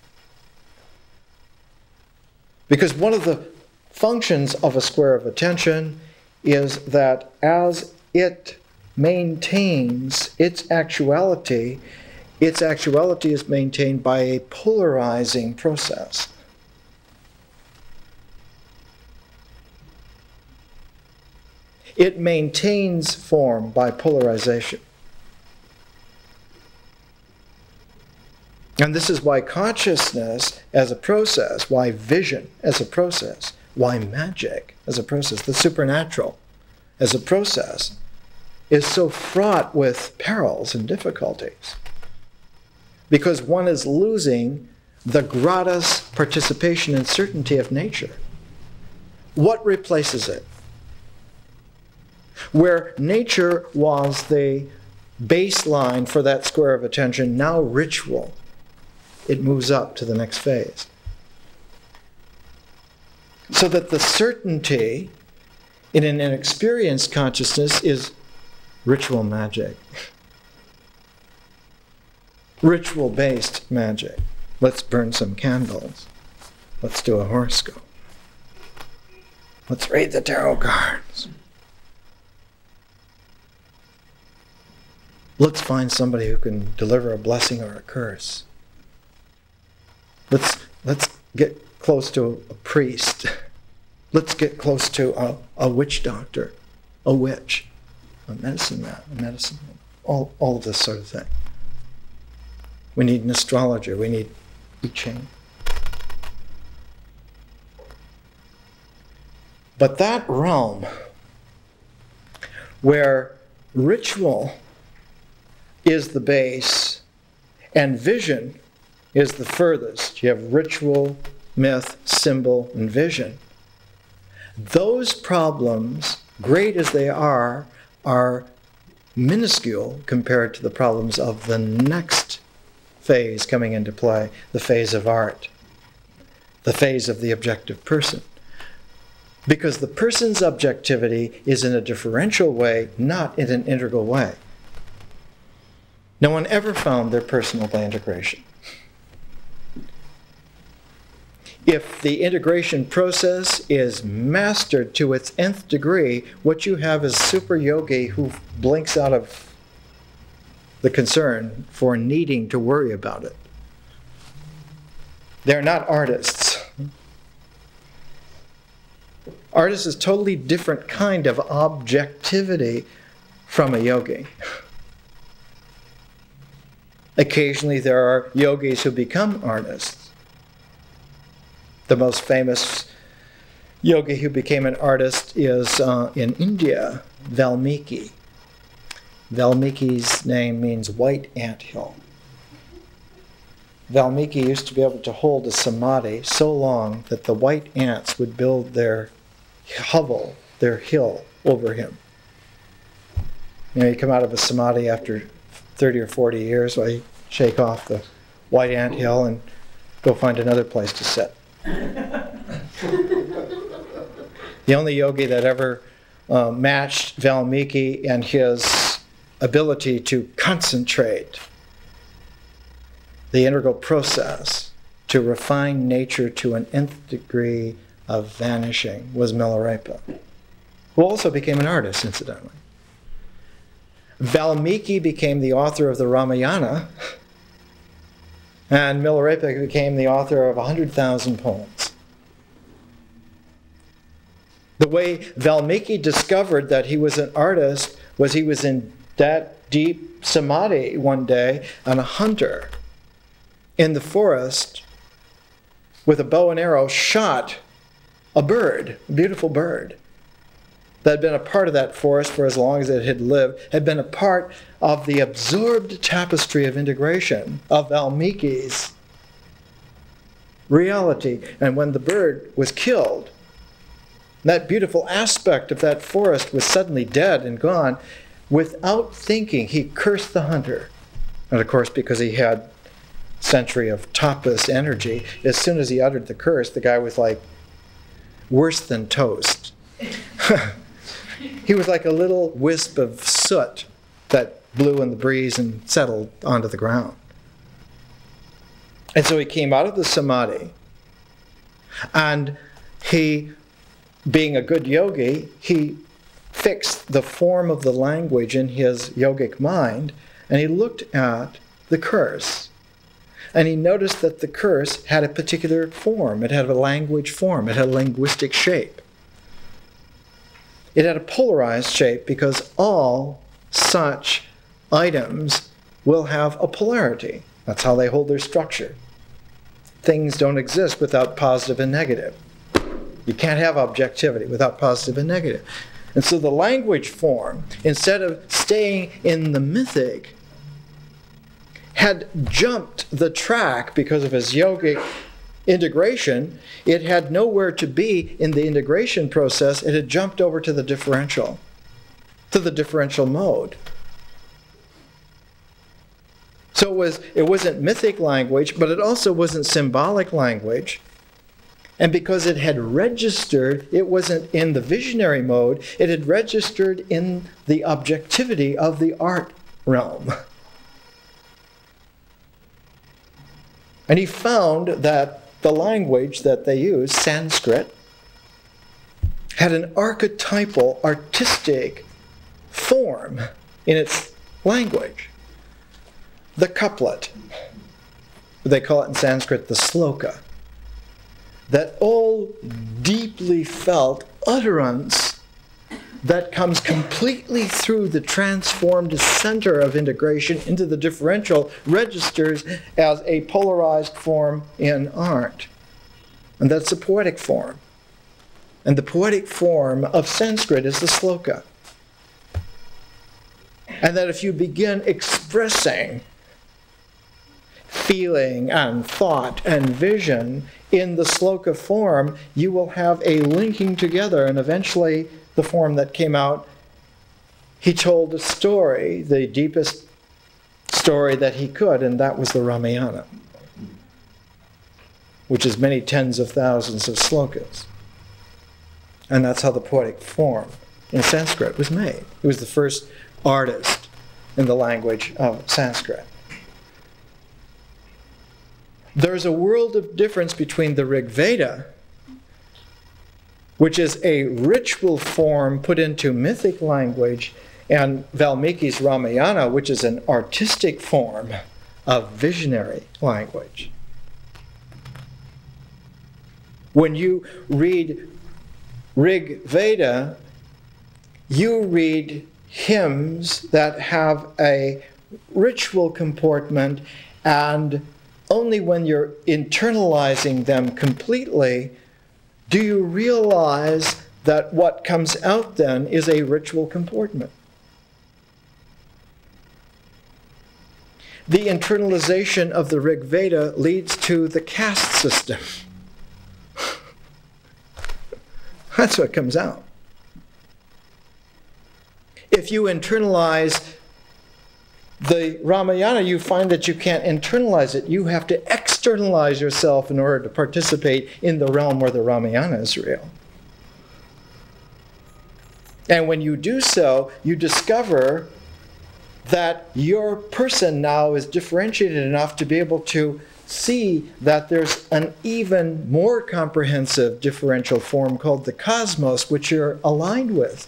Because one of the functions of a square of attention is that as it maintains its actuality, its actuality is maintained by a polarizing process. It maintains form by polarization. And this is why consciousness as a process, why vision as a process, why magic as a process, the supernatural as a process, is so fraught with perils and difficulties. Because one is losing the gratis participation and certainty of nature. What replaces it? Where nature was the baseline for that square of attention, now ritual, it moves up to the next phase. So that the certainty in an inexperienced consciousness is ritual magic. Ritual-based magic. Let's burn some candles. Let's do a horoscope. Let's read the tarot cards. Let's find somebody who can deliver a blessing or a curse. Let's, let's get close to a priest. Let's get close to a, a witch doctor, a witch, a medicine man, a medicine man, all, all of this sort of thing. We need an astrologer. We need I Ching. But that realm where ritual is the base and vision is the furthest. You have ritual, myth, symbol, and vision. Those problems, great as they are, are minuscule compared to the problems of the next phase coming into play, the phase of art, the phase of the objective person. Because the person's objectivity is in a differential way, not in an integral way. No one ever found their personal by integration. If the integration process is mastered to its nth degree, what you have is super yogi who blinks out of the concern for needing to worry about it. They're not artists. Artist is a totally different kind of objectivity from a yogi. Occasionally there are yogis who become artists. The most famous yogi who became an artist is uh, in India, Valmiki. Valmiki's name means white anthill. Valmiki used to be able to hold a samadhi so long that the white ants would build their hovel, their hill, over him. You know, you come out of a samadhi after thirty or forty years, well, you shake off the white ant hill and go find another place to sit. The only yogi that ever uh, matched Valmiki and his ability to concentrate the integral process to refine nature to an nth degree of vanishing was Milarepa, who also became an artist, incidentally. Valmiki became the author of the Ramayana, and Milarepa became the author of one hundred thousand poems. The way Valmiki discovered that he was an artist was he was in that deep samadhi one day, and a hunter in the forest with a bow and arrow shot a bird, a beautiful bird, that had been a part of that forest for as long as it had lived, had been a part of the absorbed tapestry of integration of Valmiki's reality. And when the bird was killed, that beautiful aspect of that forest was suddenly dead and gone. Without thinking, he cursed the hunter. And of course, because he had a century of tapas energy, as soon as he uttered the curse, the guy was like worse than toast. He was like a little wisp of soot that blew in the breeze and settled onto the ground. And so he came out of the samadhi, and he, being a good yogi, he fixed the form of the language in his yogic mind, and he looked at the curse. And he noticed that the curse had a particular form. It had a language form. It had a linguistic shape. It had a polarized shape because all such items will have a polarity. That's how they hold their structure. Things don't exist without positive and negative. You can't have objectivity without positive and negative. And so the language form, instead of staying in the mythic, had jumped the track because of his yogic integration. It had nowhere to be in the integration process. It had jumped over to the differential, to the differential mode. So it was, it wasn't mythic language, but it also wasn't symbolic language. And because it had registered, it wasn't in the visionary mode, it had registered in the objectivity of the art realm. And he found that the language that they used, Sanskrit, had an archetypal, artistic form in its language. The couplet, they call it in Sanskrit the sloka, that all deeply felt utterance that comes completely through the transformed center of integration into the differential registers as a polarized form in art. And that's the poetic form. And the poetic form of Sanskrit is the sloka. And that if you begin expressing feeling and thought and vision in the sloka form, you will have a linking together, and eventually the form that came out, he told a story, the deepest story that he could, and that was the Ramayana, which is many tens of thousands of slokas. And that's how the poetic form in Sanskrit was made. He was the first artist in the language of Sanskrit. There's a world of difference between the Rig Veda, which is a ritual form put into mythic language, and Valmiki's Ramayana, which is an artistic form of visionary language. When you read Rig Veda, you read hymns that have a ritual comportment, and only when you're internalizing them completely do you realize that what comes out then is a ritual comportment. The internalization of the Rig Veda leads to the caste system. That's what comes out. If you internalize the Ramayana, you find that you can't internalize it. You have to externalize yourself in order to participate in the realm where the Ramayana is real. And when you do so, you discover that your person now is differentiated enough to be able to see that there's an even more comprehensive differential form called the cosmos, which you're aligned with.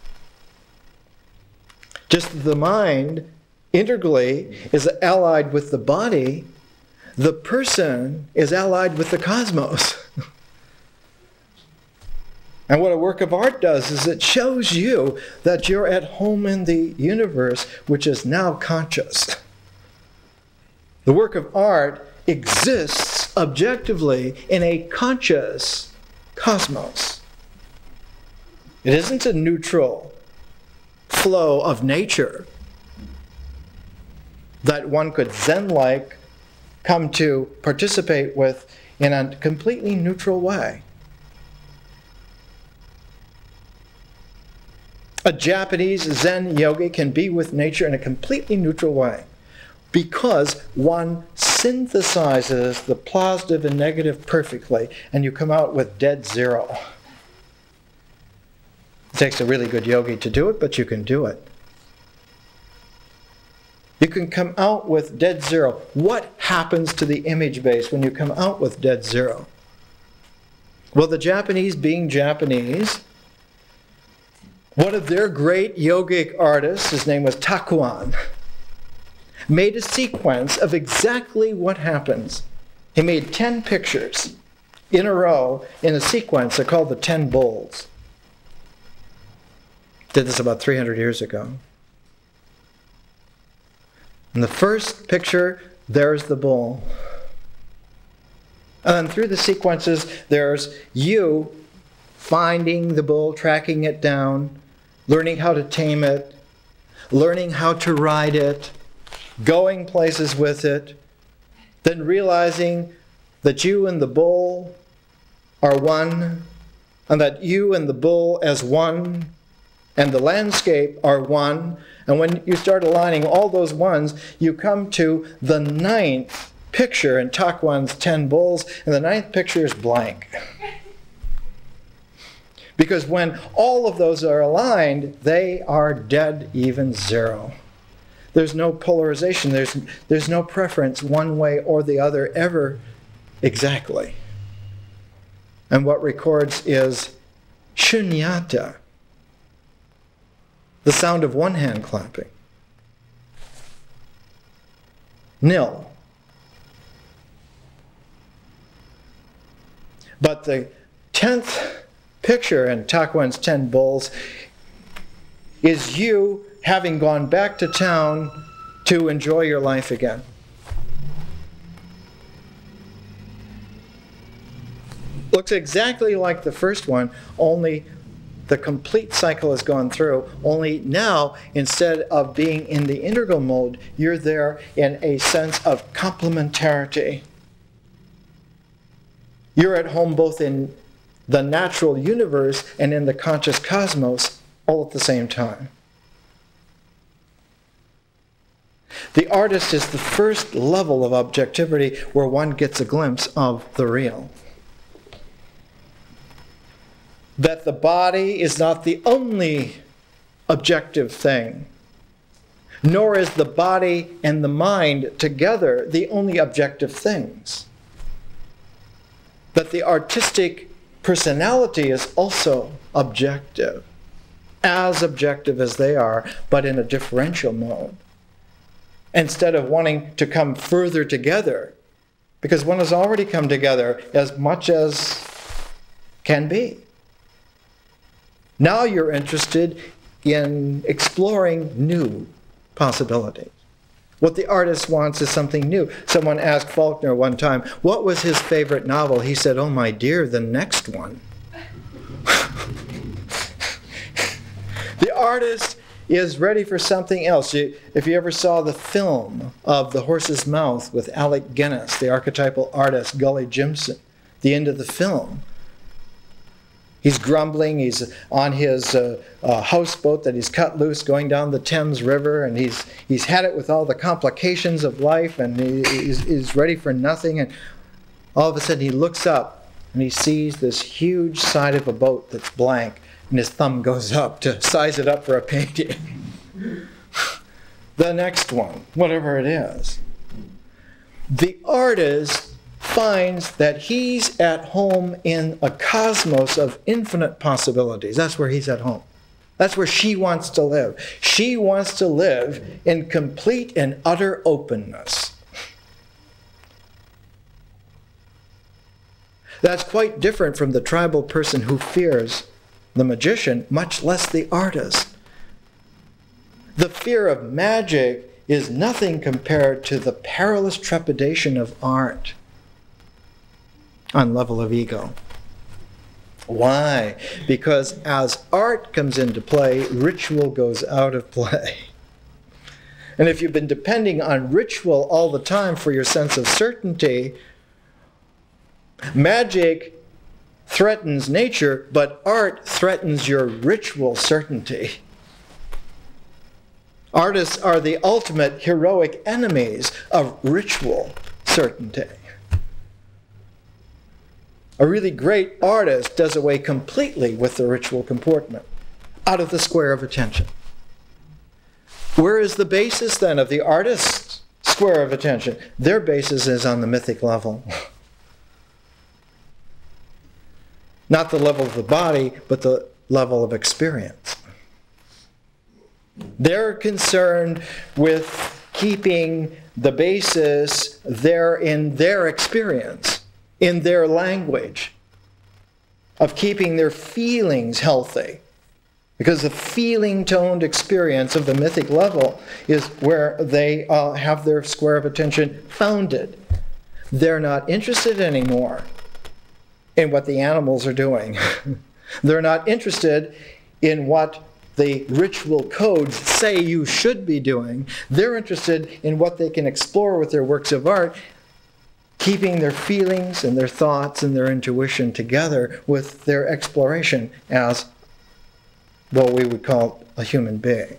Just the mind integrally is allied with the body, the person is allied with the cosmos. And what a work of art does is it shows you that you're at home in the universe, which is now conscious. The work of art exists objectively in a conscious cosmos. It isn't a neutral flow of nature that one could Zen-like come to participate with in a completely neutral way. A Japanese Zen yogi can be with nature in a completely neutral way because one synthesizes the positive and negative perfectly, and you come out with dead zero. It takes a really good yogi to do it, but you can do it. You can come out with dead zero. What happens to the image base when you come out with dead zero? Well, the Japanese, being Japanese, one of their great yogic artists, his name was Takuan, made a sequence of exactly what happens. He made ten pictures in a row in a sequence. They're called the Ten Bulls. Did this about three hundred years ago. In the first picture, there's the bull. And through the sequences, there's you finding the bull, tracking it down, learning how to tame it, learning how to ride it, going places with it, then realizing that you and the bull are one, and that you and the bull as one, and the landscape are one. And when you start aligning all those ones, you come to the ninth picture in Takuan's Ten Bulls, and the ninth picture is blank. Because when all of those are aligned, they are dead even zero. There's no polarization. There's, there's no preference one way or the other ever exactly. And what records is shunyata, the sound of one hand clapping. Nil. But the tenth picture in Takuan's Ten Bulls is you having gone back to town to enjoy your life again. Looks exactly like the first one, only the complete cycle has gone through. Only now, instead of being in the integral mode, you're there in a sense of complementarity. You're at home both in the natural universe and in the conscious cosmos all at the same time. The artist is the first level of objectivity where one gets a glimpse of the real. That the body is not the only objective thing, nor is the body and the mind together the only objective things. That the artistic personality is also objective, as objective as they are, but in a differential mode. Instead of wanting to come further together, because one has already come together as much as can be. Now you're interested in exploring new possibilities. What the artist wants is something new. Someone asked Faulkner one time, what was his favorite novel? He said, oh my dear, the next one. The artist is ready for something else. You, if you ever saw the film of The Horse's Mouth with Alec Guinness, the archetypal artist, Gully Jimson, the end of the film, he's grumbling, he's on his uh, uh, houseboat that he's cut loose going down the Thames River, and he's, he's had it with all the complications of life, and he, he's, he's ready for nothing, and all of a sudden he looks up and he sees this huge side of a boat that's blank, and his thumb goes up to size it up for a painting. The next one, whatever it is. The artist finds that he's at home in a cosmos of infinite possibilities. That's where he's at home. That's where she wants to live. She wants to live in complete and utter openness. That's quite different from the tribal person who fears the magician, much less the artist. The fear of magic is nothing compared to the perilous trepidation of art on level of ego. Why? Because as art comes into play, ritual goes out of play. And if you've been depending on ritual all the time for your sense of certainty, magic threatens nature, but art threatens your ritual certainty. Artists are the ultimate heroic enemies of ritual certainty. A really great artist does away completely with the ritual comportment, out of the square of attention. Where is the basis then of the artist's square of attention? Their basis is on the mythic level. Not the level of the body, but the level of experience. They're concerned with keeping the basis there in their experience, in their language, of keeping their feelings healthy. Because the feeling-toned experience of the mythic level is where they uh, have their square of attention founded. They're not interested anymore in what the animals are doing. They're not interested in what the ritual codes say you should be doing. They're interested in what they can explore with their works of art, keeping their feelings and their thoughts and their intuition together with their exploration as what we would call a human being.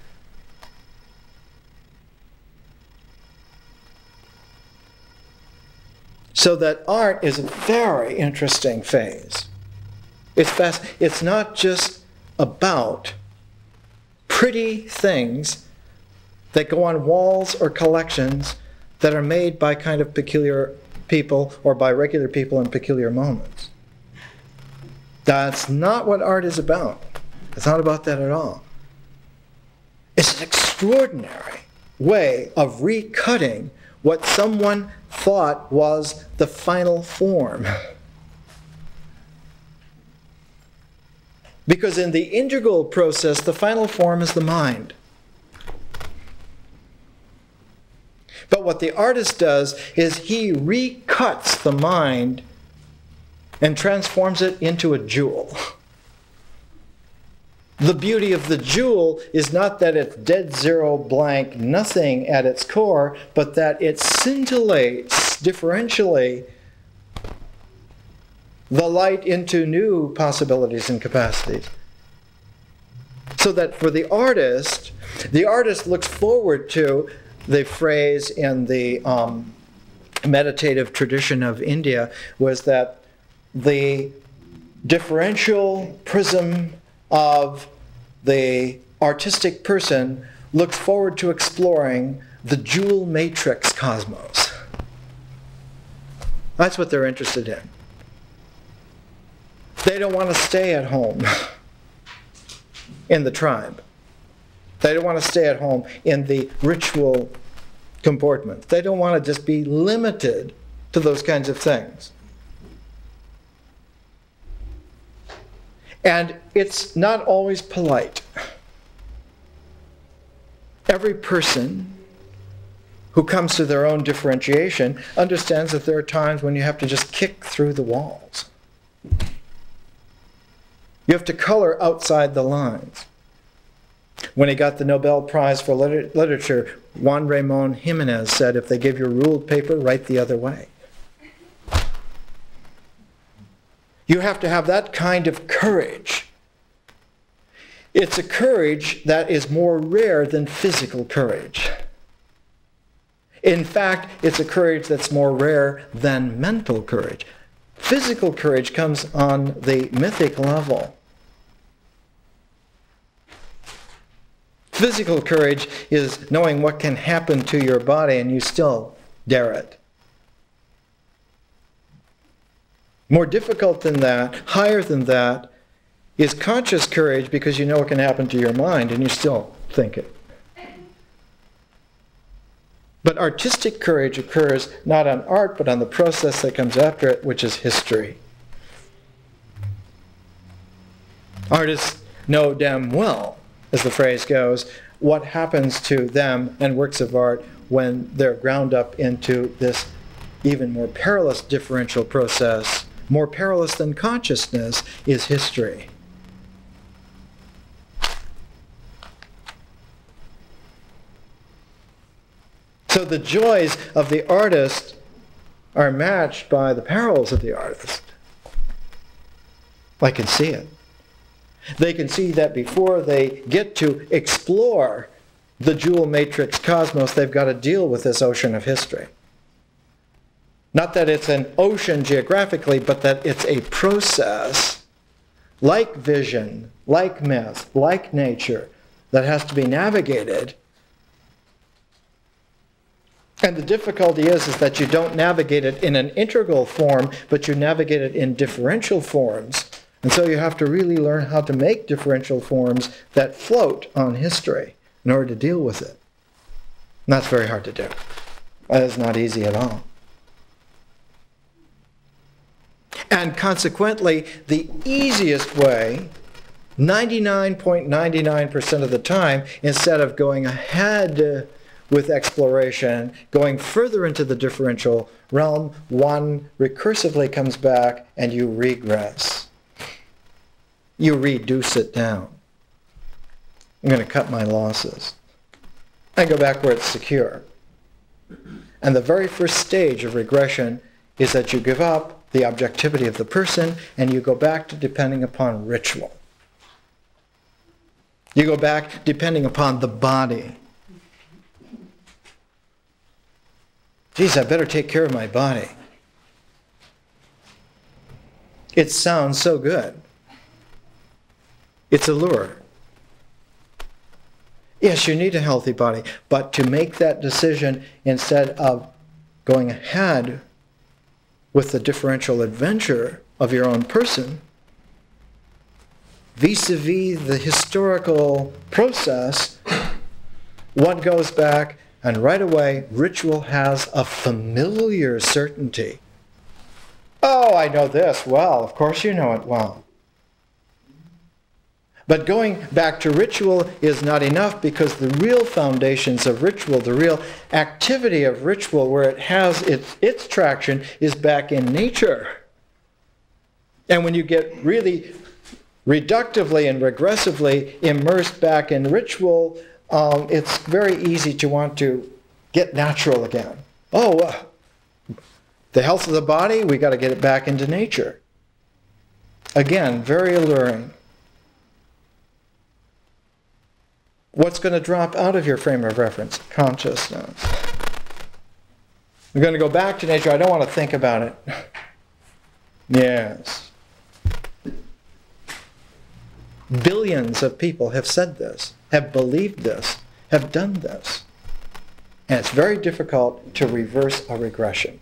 So that art is a very interesting phase. It's fast. It's not just about pretty things that go on walls or collections that are made by kind of peculiar people or by regular people in peculiar moments. That's not what art is about. It's not about that at all. It's an extraordinary way of recutting what someone thought was the final form. Because in the integral process, the final form is the mind. But what the artist does is he recuts the mind and transforms it into a jewel. The beauty of the jewel is not that it's dead zero blank nothing at its core, but that it scintillates differentially the light into new possibilities and capacities. So that for the artist, the artist looks forward to the phrase in the um, meditative tradition of India was that the differential prism of the artistic person looks forward to exploring the jewel matrix cosmos. That's what they're interested in. They don't want to stay at home in the tribe. They don't want to stay at home in the ritual comportment. They don't want to just be limited to those kinds of things. And it's not always polite. Every person who comes to their own differentiation understands that there are times when you have to just kick through the walls. You have to color outside the lines. When he got the Nobel Prize for Liter- Literature, Juan Ramon Jimenez said, if they give you ruled paper, write the other way. You have to have that kind of courage. It's a courage that is more rare than physical courage. In fact, it's a courage that's more rare than mental courage. Physical courage comes on the mythic level. Physical courage is knowing what can happen to your body and you still dare it. More difficult than that, higher than that, is conscious courage because you know what can happen to your mind and you still think it. But artistic courage occurs not on art, but on the process that comes after it, which is history. Artists know damn well, as the phrase goes, what happens to them and works of art when they're ground up into this even more perilous differential process. More perilous than consciousness is history. So the joys of the artist are matched by the perils of the artist. I can see it. They can see that before they get to explore the jewel matrix cosmos, they've got to deal with this ocean of history. Not that it's an ocean geographically, but that it's a process, like vision, like myth, like nature, that has to be navigated. And the difficulty is, is that you don't navigate it in an integral form, but you navigate it in differential forms. And so you have to really learn how to make differential forms that float on history in order to deal with it. And that's very hard to do. That is not easy at all. And consequently, the easiest way, ninety-nine point nine nine percent of the time, instead of going ahead with exploration, going further into the differential realm, one recursively comes back and you regress. You reduce it down. I'm going to cut my losses. I go back where it's secure. And the very first stage of regression is that you give up the objectivity of the person and you go back to depending upon ritual. You go back depending upon the body. Geez, I better take care of my body. It sounds so good. It's a lure. Yes, you need a healthy body, but to make that decision instead of going ahead with the differential adventure of your own person, vis-a-vis the historical process, one goes back and right away ritual has a familiar certainty. Oh, I know this well. Of course you know it well. But going back to ritual is not enough, because the real foundations of ritual, the real activity of ritual, where it has its, its traction, is back in nature. And when you get really reductively and regressively immersed back in ritual, um, it's very easy to want to get natural again. Oh, uh, the health of the body, we got to get it back into nature. Again, very alluring. What's going to drop out of your frame of reference? Consciousness. I'm going to go back to nature. I don't want to think about it. Yes. Billions of people have said this, have believed this, have done this. And it's very difficult to reverse a regression.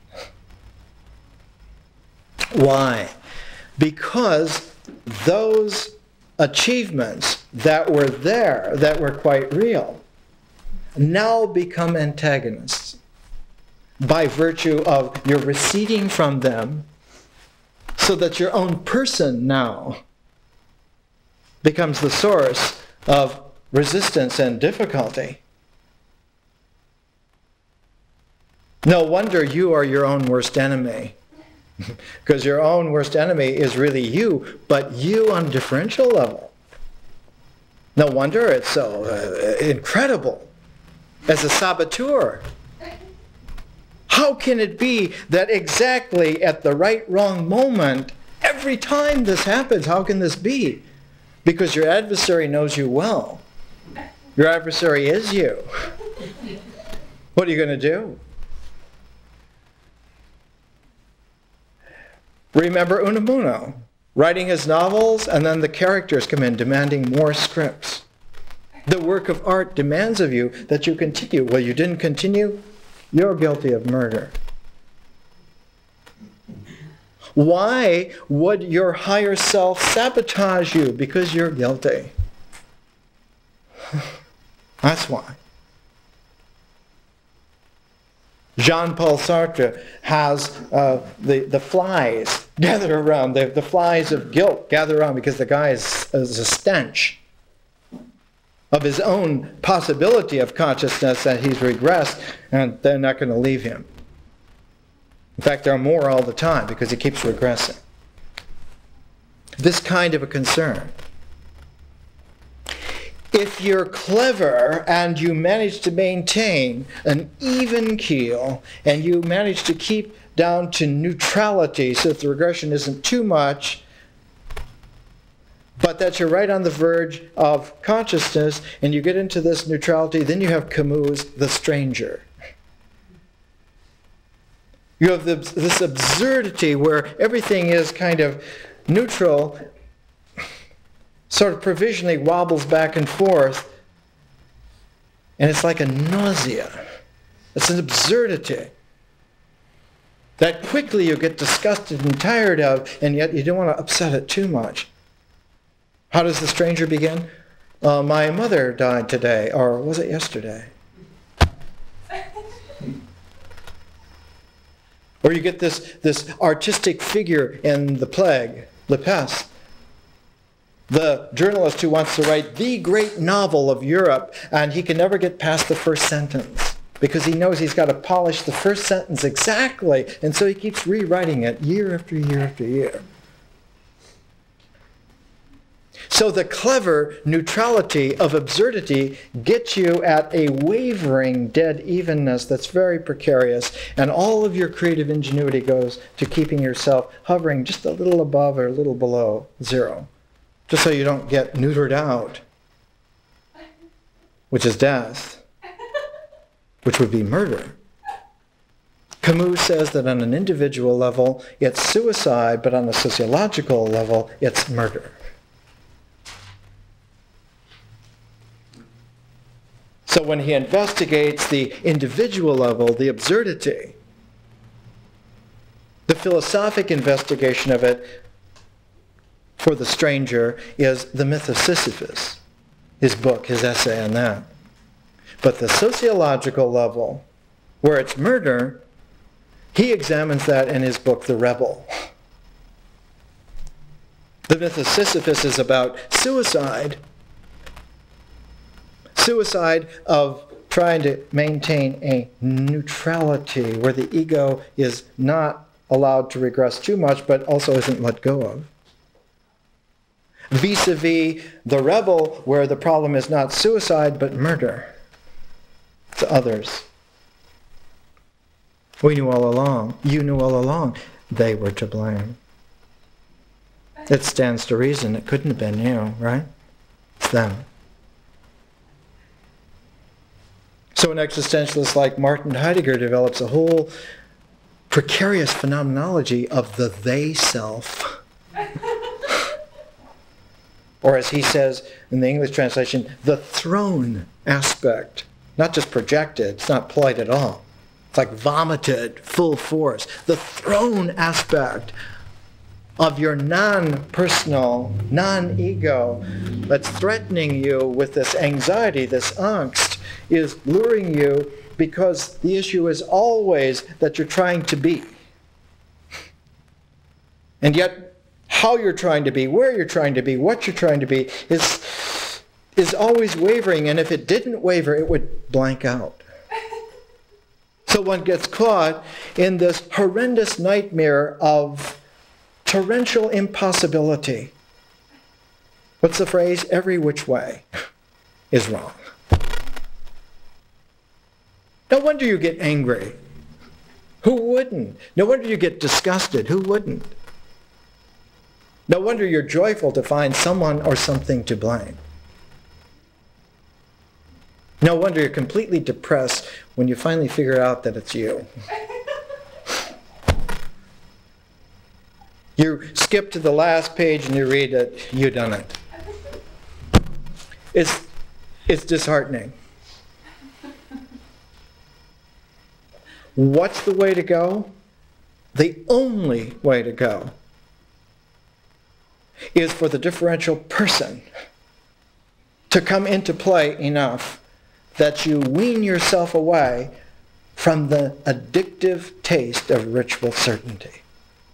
Why? Because those achievements that were there, that were quite real, now become antagonists by virtue of your receding from them, so that your own person now becomes the source of resistance and difficulty. No wonder you are your own worst enemy. Because your own worst enemy is really you, but you on a differential level. No wonder it's so uh, incredible as a saboteur. How can it be that exactly at the right wrong moment, every time this happens, how can this be? Because your adversary knows you well. Your adversary is you. What are you going to do? Remember Unamuno, writing his novels, and then the characters come in demanding more scripts. The work of art demands of you that you continue. Well, you didn't continue, you're guilty of murder. Why would your higher self sabotage you? Because you're guilty. That's why. Jean-Paul Sartre has uh, the, the flies gather around, the, the flies of guilt gather around because the guy is, is a stench of his own possibility of consciousness that he's regressed, and they're not going to leave him. In fact, there are more all the time because he keeps regressing. This kind of a concern. If you're clever and you manage to maintain an even keel and you manage to keep down to neutrality so that the regression isn't too much, but that you're right on the verge of consciousness and you get into this neutrality, then you have Camus' The Stranger. You have the, this absurdity where everything is kind of neutral, sort of provisionally wobbles back and forth, and it's like a nausea. It's an absurdity that quickly you get disgusted and tired of, and yet you don't want to upset it too much. How does The Stranger begin? Uh, my mother died today, or was it yesterday? Or you get this, this artistic figure in The Plague, Le Peste, the journalist who wants to write the great novel of Europe, and he can never get past the first sentence because he knows he's got to polish the first sentence exactly, and so he keeps rewriting it year after year after year. So the clever neutrality of absurdity gets you at a wavering dead evenness that's very precarious, and all of your creative ingenuity goes to keeping yourself hovering just a little above or a little below zero, just so you don't get neutered out, which is death, which would be murder. Camus says that on an individual level, it's suicide, but on a sociological level, it's murder. So when he investigates the individual level, the absurdity, the philosophic investigation of it for The Stranger is The Myth of Sisyphus, his book, his essay on that. But the sociological level, where it's murder, he examines that in his book, The Rebel. The myth of Sisyphus is about suicide. Suicide of trying to maintain a neutrality where the ego is not allowed to regress too much, but also isn't let go of. Vis-a-vis the rebel, where the problem is not suicide, but murder to others. We knew all along, you knew all along, they were to blame. It stands to reason it couldn't have been you, right? It's them. So an existentialist like Martin Heidegger develops a whole precarious phenomenology of the they self. Or as he says in the English translation, the throne aspect. Not just projected, it's not polite at all. It's like vomited, full force. The throne aspect of your non-personal, non-ego that's threatening you with this anxiety, this angst, is luring you because the issue is always that you're trying to be. And yet, how you're trying to be, where you're trying to be, what you're trying to be is, is always wavering, and if it didn't waver, it would blank out. So one gets caught in this horrendous nightmare of torrential impossibility. What's the phrase? Every which way is wrong. No wonder you get angry. Who wouldn't? No wonder you get disgusted. Who wouldn't? No wonder you're joyful to find someone or something to blame. No wonder you're completely depressed when you finally figure out that it's you. You skip to the last page and you read it, you've done it. It's, it's disheartening. What's the way to go? The only way to go is for the differential person to come into play enough that you wean yourself away from the addictive taste of ritual certainty.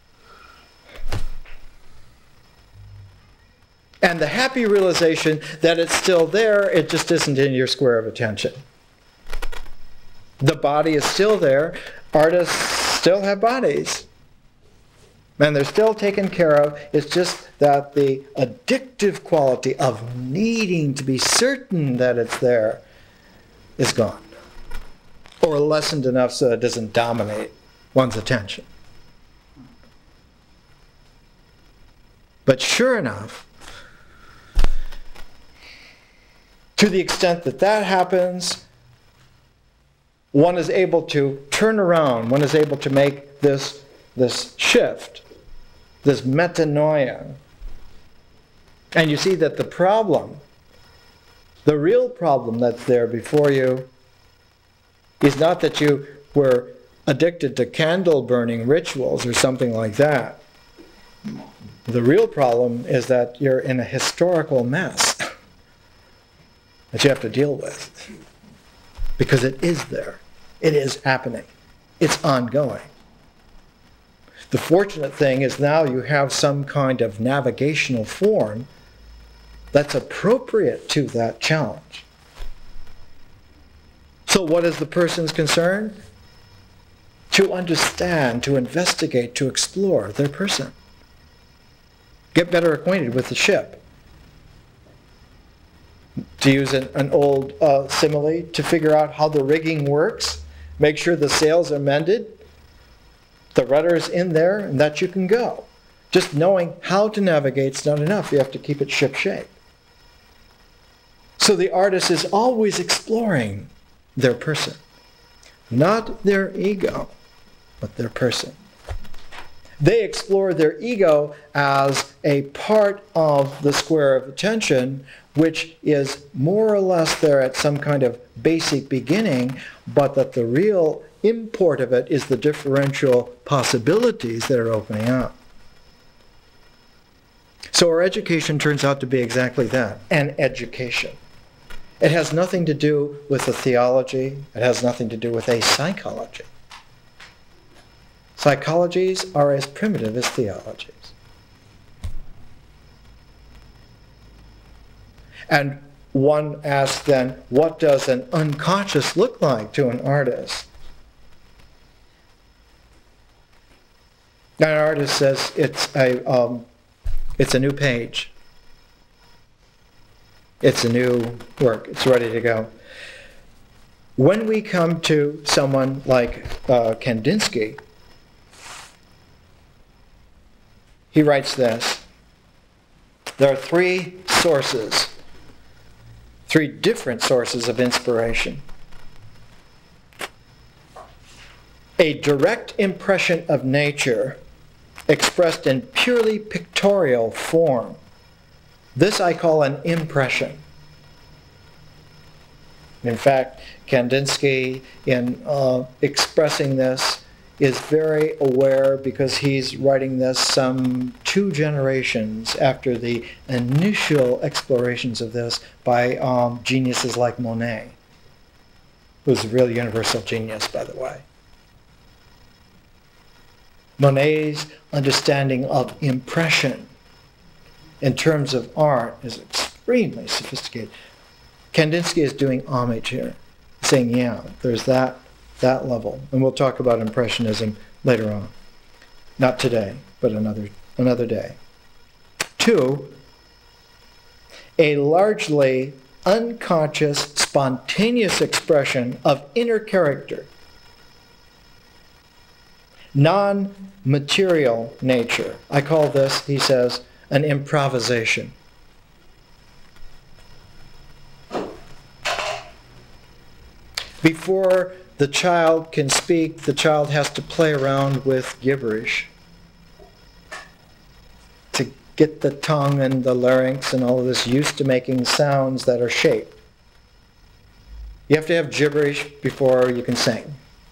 And the happy realization that it's still there, it just isn't in your square of attention. The body is still there. Artists still have bodies. And they're still taken care of. It's just that the addictive quality of needing to be certain that it's there is gone. Or lessened enough so it doesn't dominate one's attention. But sure enough, to the extent that that happens, one is able to turn around, one is able to make this, this shift, this metanoia. And you see that the problem, the real problem that's there before you, is not that you were addicted to candle burning rituals or something like that. The real problem is that you're in a historical mess that you have to deal with. Because it is there. It is happening. It's ongoing. The fortunate thing is now you have some kind of navigational form that's appropriate to that challenge. So what is the person's concern? To understand, to investigate, to explore their person. Get better acquainted with the ship. To use an, an old uh, simile, to figure out how the rigging works, make sure the sails are mended, the rudder is in there, and that you can go. Just knowing how to navigate is not enough. You have to keep it ship-shape. So the artist is always exploring their person. Not their ego, but their person. They explore their ego as a part of the square of attention, which is more or less there at some kind of basic beginning, but that the real import of it is the differential possibilities that are opening up. So our education turns out to be exactly that, an education. It has nothing to do with a theology. It has nothing to do with a psychology. Psychologies are as primitive as theologies. And one asks then, what does an unconscious look like to an artist? An artist says it's a, um, it's a new page. It's a new work. It's ready to go. When we come to someone like uh, Kandinsky, he writes this. There are three sources, three different sources of inspiration. A direct impression of nature expressed in purely pictorial form. This I call an impression. In fact, Kandinsky, in uh, expressing this, is very aware, because he's writing this some two generations after the initial explorations of this by um, geniuses like Monet, who's a real universal genius, by the way. Monet's understanding of impression in terms of art is extremely sophisticated. Kandinsky is doing homage here, saying, yeah, there's that, that level. And we'll talk about Impressionism later on. Not today, but another, another day. Two, a largely unconscious, spontaneous expression of inner character. Non-material nature. I call this, he says, an improvisation. Before the child can speak, the child has to play around with gibberish to get the tongue and the larynx and all of this used to making sounds that are shaped. You have to have gibberish before you can sing.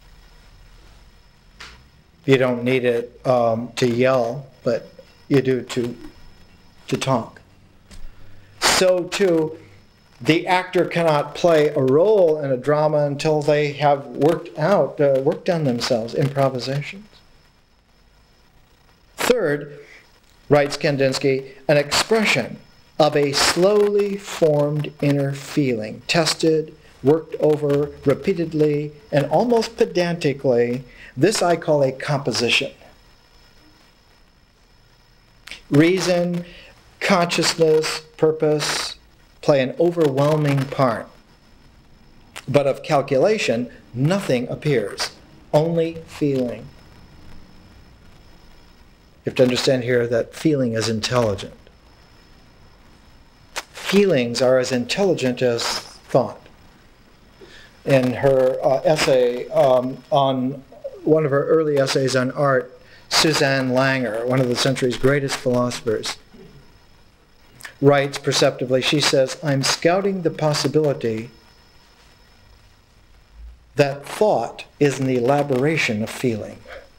You don't need it um, to yell, but you do to, to talk. So too, the actor cannot play a role in a drama until they have worked out, uh, worked on themselves, improvisations. Third, writes Kandinsky, an expression of a slowly formed inner feeling, tested, worked over repeatedly, and almost pedantically. This I call a composition. Reason, consciousness, purpose play an overwhelming part. But of calculation, nothing appears, only feeling. You have to understand here that feeling is intelligent. Feelings are as intelligent as thought. In her uh, essay um, on one of her early essays on art, Suzanne Langer, one of the century's greatest philosophers, writes perceptively, she says, I'm scouting the possibility that thought is an elaboration of feeling.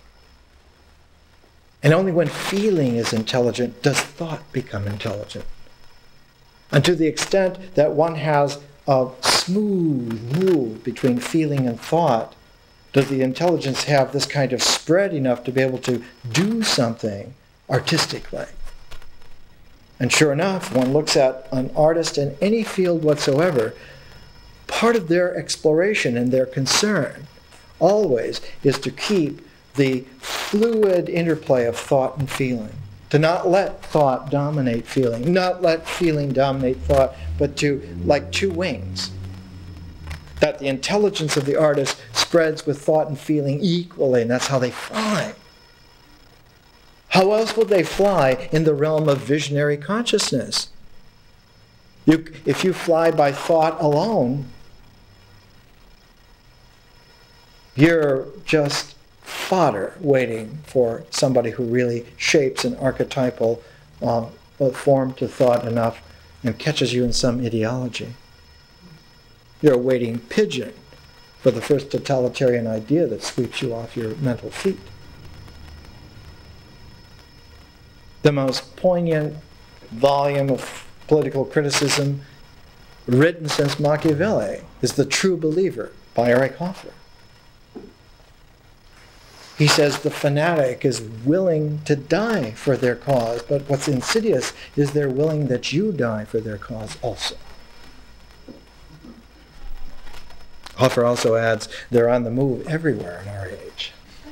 And only when feeling is intelligent does thought become intelligent. And to the extent that one has a smooth move between feeling and thought, does the intelligence have this kind of spread enough to be able to do something artistically. And sure enough, one looks at an artist in any field whatsoever, part of their exploration and their concern always is to keep the fluid interplay of thought and feeling. To not let thought dominate feeling, not let feeling dominate thought, but to, like two wings, that the intelligence of the artist spreads with thought and feeling equally, and that's how they fly. How else would they fly in the realm of visionary consciousness? You, if you fly by thought alone, you're just fodder waiting for somebody who really shapes an archetypal uh, form to thought enough and catches you in some ideology. You're a waiting pigeon for the first totalitarian idea that sweeps you off your mental feet. The most poignant volume of political criticism written since Machiavelli is The True Believer by Eric Hoffer. He says the fanatic is willing to die for their cause, but what's insidious is they're willing that you die for their cause also. Hofer also adds, they're on the move everywhere in our age.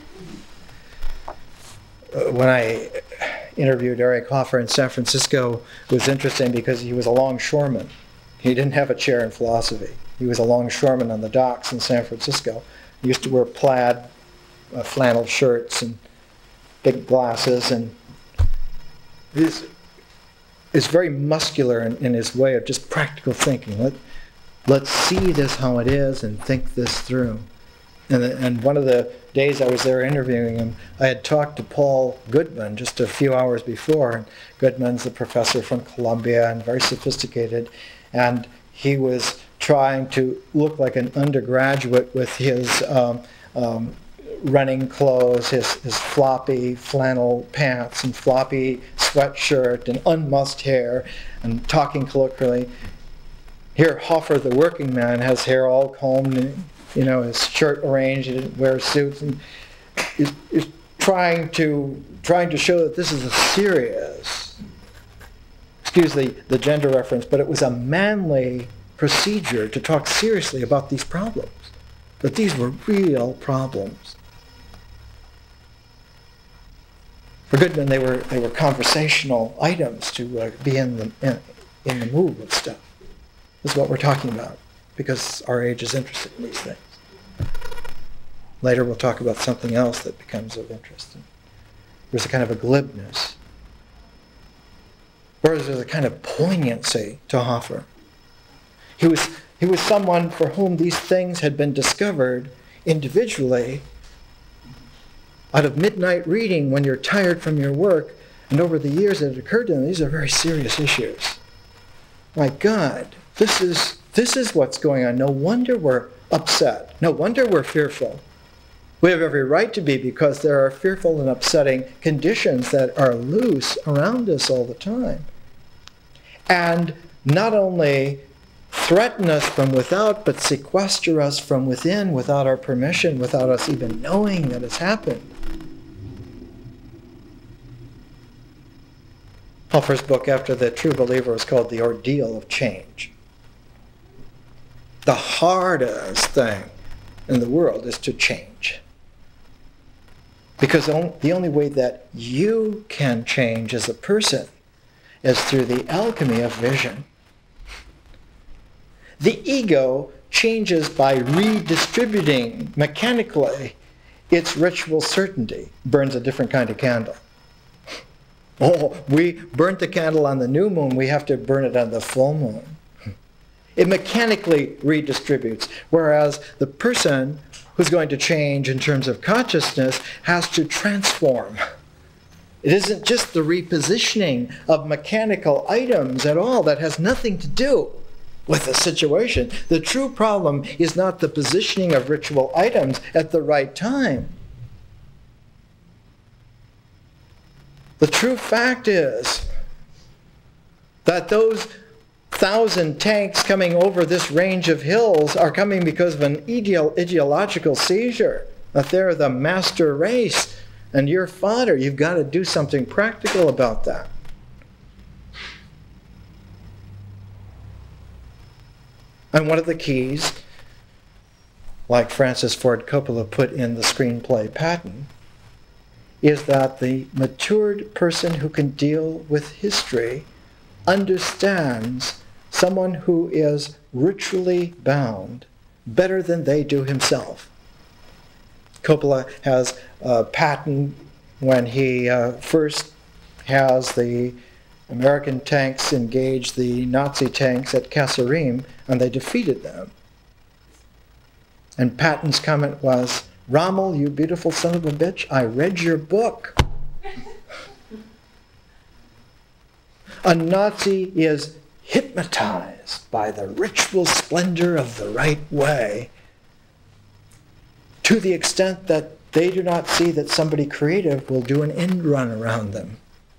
Uh, when I interviewed Eric Hoffer in San Francisco, it was interesting because he was a longshoreman. He didn't have a chair in philosophy. He was a longshoreman on the docks in San Francisco. He used to wear plaid uh, flannel shirts and big glasses, and he's, is very muscular in, in his way of just practical thinking. Let, let's see this how it is and think this through. And, and one of the days I was there interviewing him, I had talked to Paul Goodman just a few hours before. And Goodman's a professor from Columbia and very sophisticated. And he was trying to look like an undergraduate with his um, um, running clothes, his, his floppy flannel pants and floppy sweatshirt and unmussed hair, and talking colloquially. Here, Hofer, the working man, has hair all combed and, you know, his shirt arranged, he didn't wear suits, and is, is trying to trying to show that this is a serious, excuse the, the gender reference, but it was a manly procedure to talk seriously about these problems, that these were real problems. For Goodman, they were they were conversational items to uh, be in the in, in the mood of stuff. This is what we're talking about, because our age is interested in these things. Later we'll talk about something else that becomes of interest. There's a kind of a glibness. Whereas there's a kind of poignancy to Hofer. He was, he was someone for whom these things had been discovered individually out of midnight reading when you're tired from your work, and over the years it occurred to them, these are very serious issues. My God, this is, this is what's going on. No wonder we're upset. No wonder we're fearful. We have every right to be, because there are fearful and upsetting conditions that are loose around us all the time. And not only threaten us from without, but sequester us from within without our permission, without us even knowing that it's happened. Hofer's book after The True Believer was called The Ordeal of Change. The hardest thing in the world is to change. Because the only way that you can change as a person is through the alchemy of vision. The ego changes by redistributing mechanically its ritual certainty. Burns a different kind of candle. Oh, we burnt the candle on the new moon, we have to burn it on the full moon. It mechanically redistributes, whereas the person who's going to change in terms of consciousness has to transform. It isn't just the repositioning of mechanical items at all. That has nothing to do with the situation. The true problem is not the positioning of ritual items at the right time. The true fact is that those thousand tanks coming over this range of hills are coming because of an ideal, ideological seizure, that they're the master race and you're fodder. You've got to do something practical about that. And one of the keys, like Francis Ford Coppola put in the screenplay Patton, is that the matured person who can deal with history understands someone who is ritually bound better than they do himself. Coppola has uh, Patton when he uh, first has the American tanks engage the Nazi tanks at Kasserine, and they defeated them. And Patton's comment was, "Rommel, you beautiful son of a bitch, I read your book." A Nazi is hypnotized by the ritual splendor of the right way to the extent that they do not see that somebody creative will do an end run around them.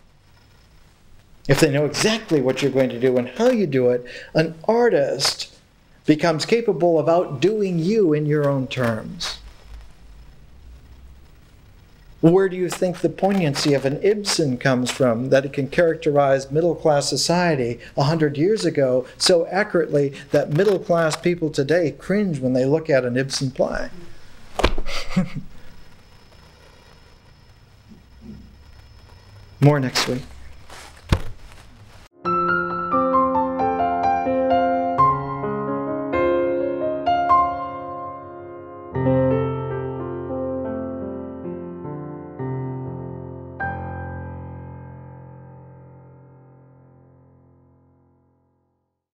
If they know exactly what you're going to do and how you do it, an artist becomes capable of outdoing you in your own terms. Where do you think the poignancy of an Ibsen comes from, that it can characterize middle-class society a hundred years ago so accurately that middle-class people today cringe when they look at an Ibsen play? More next week.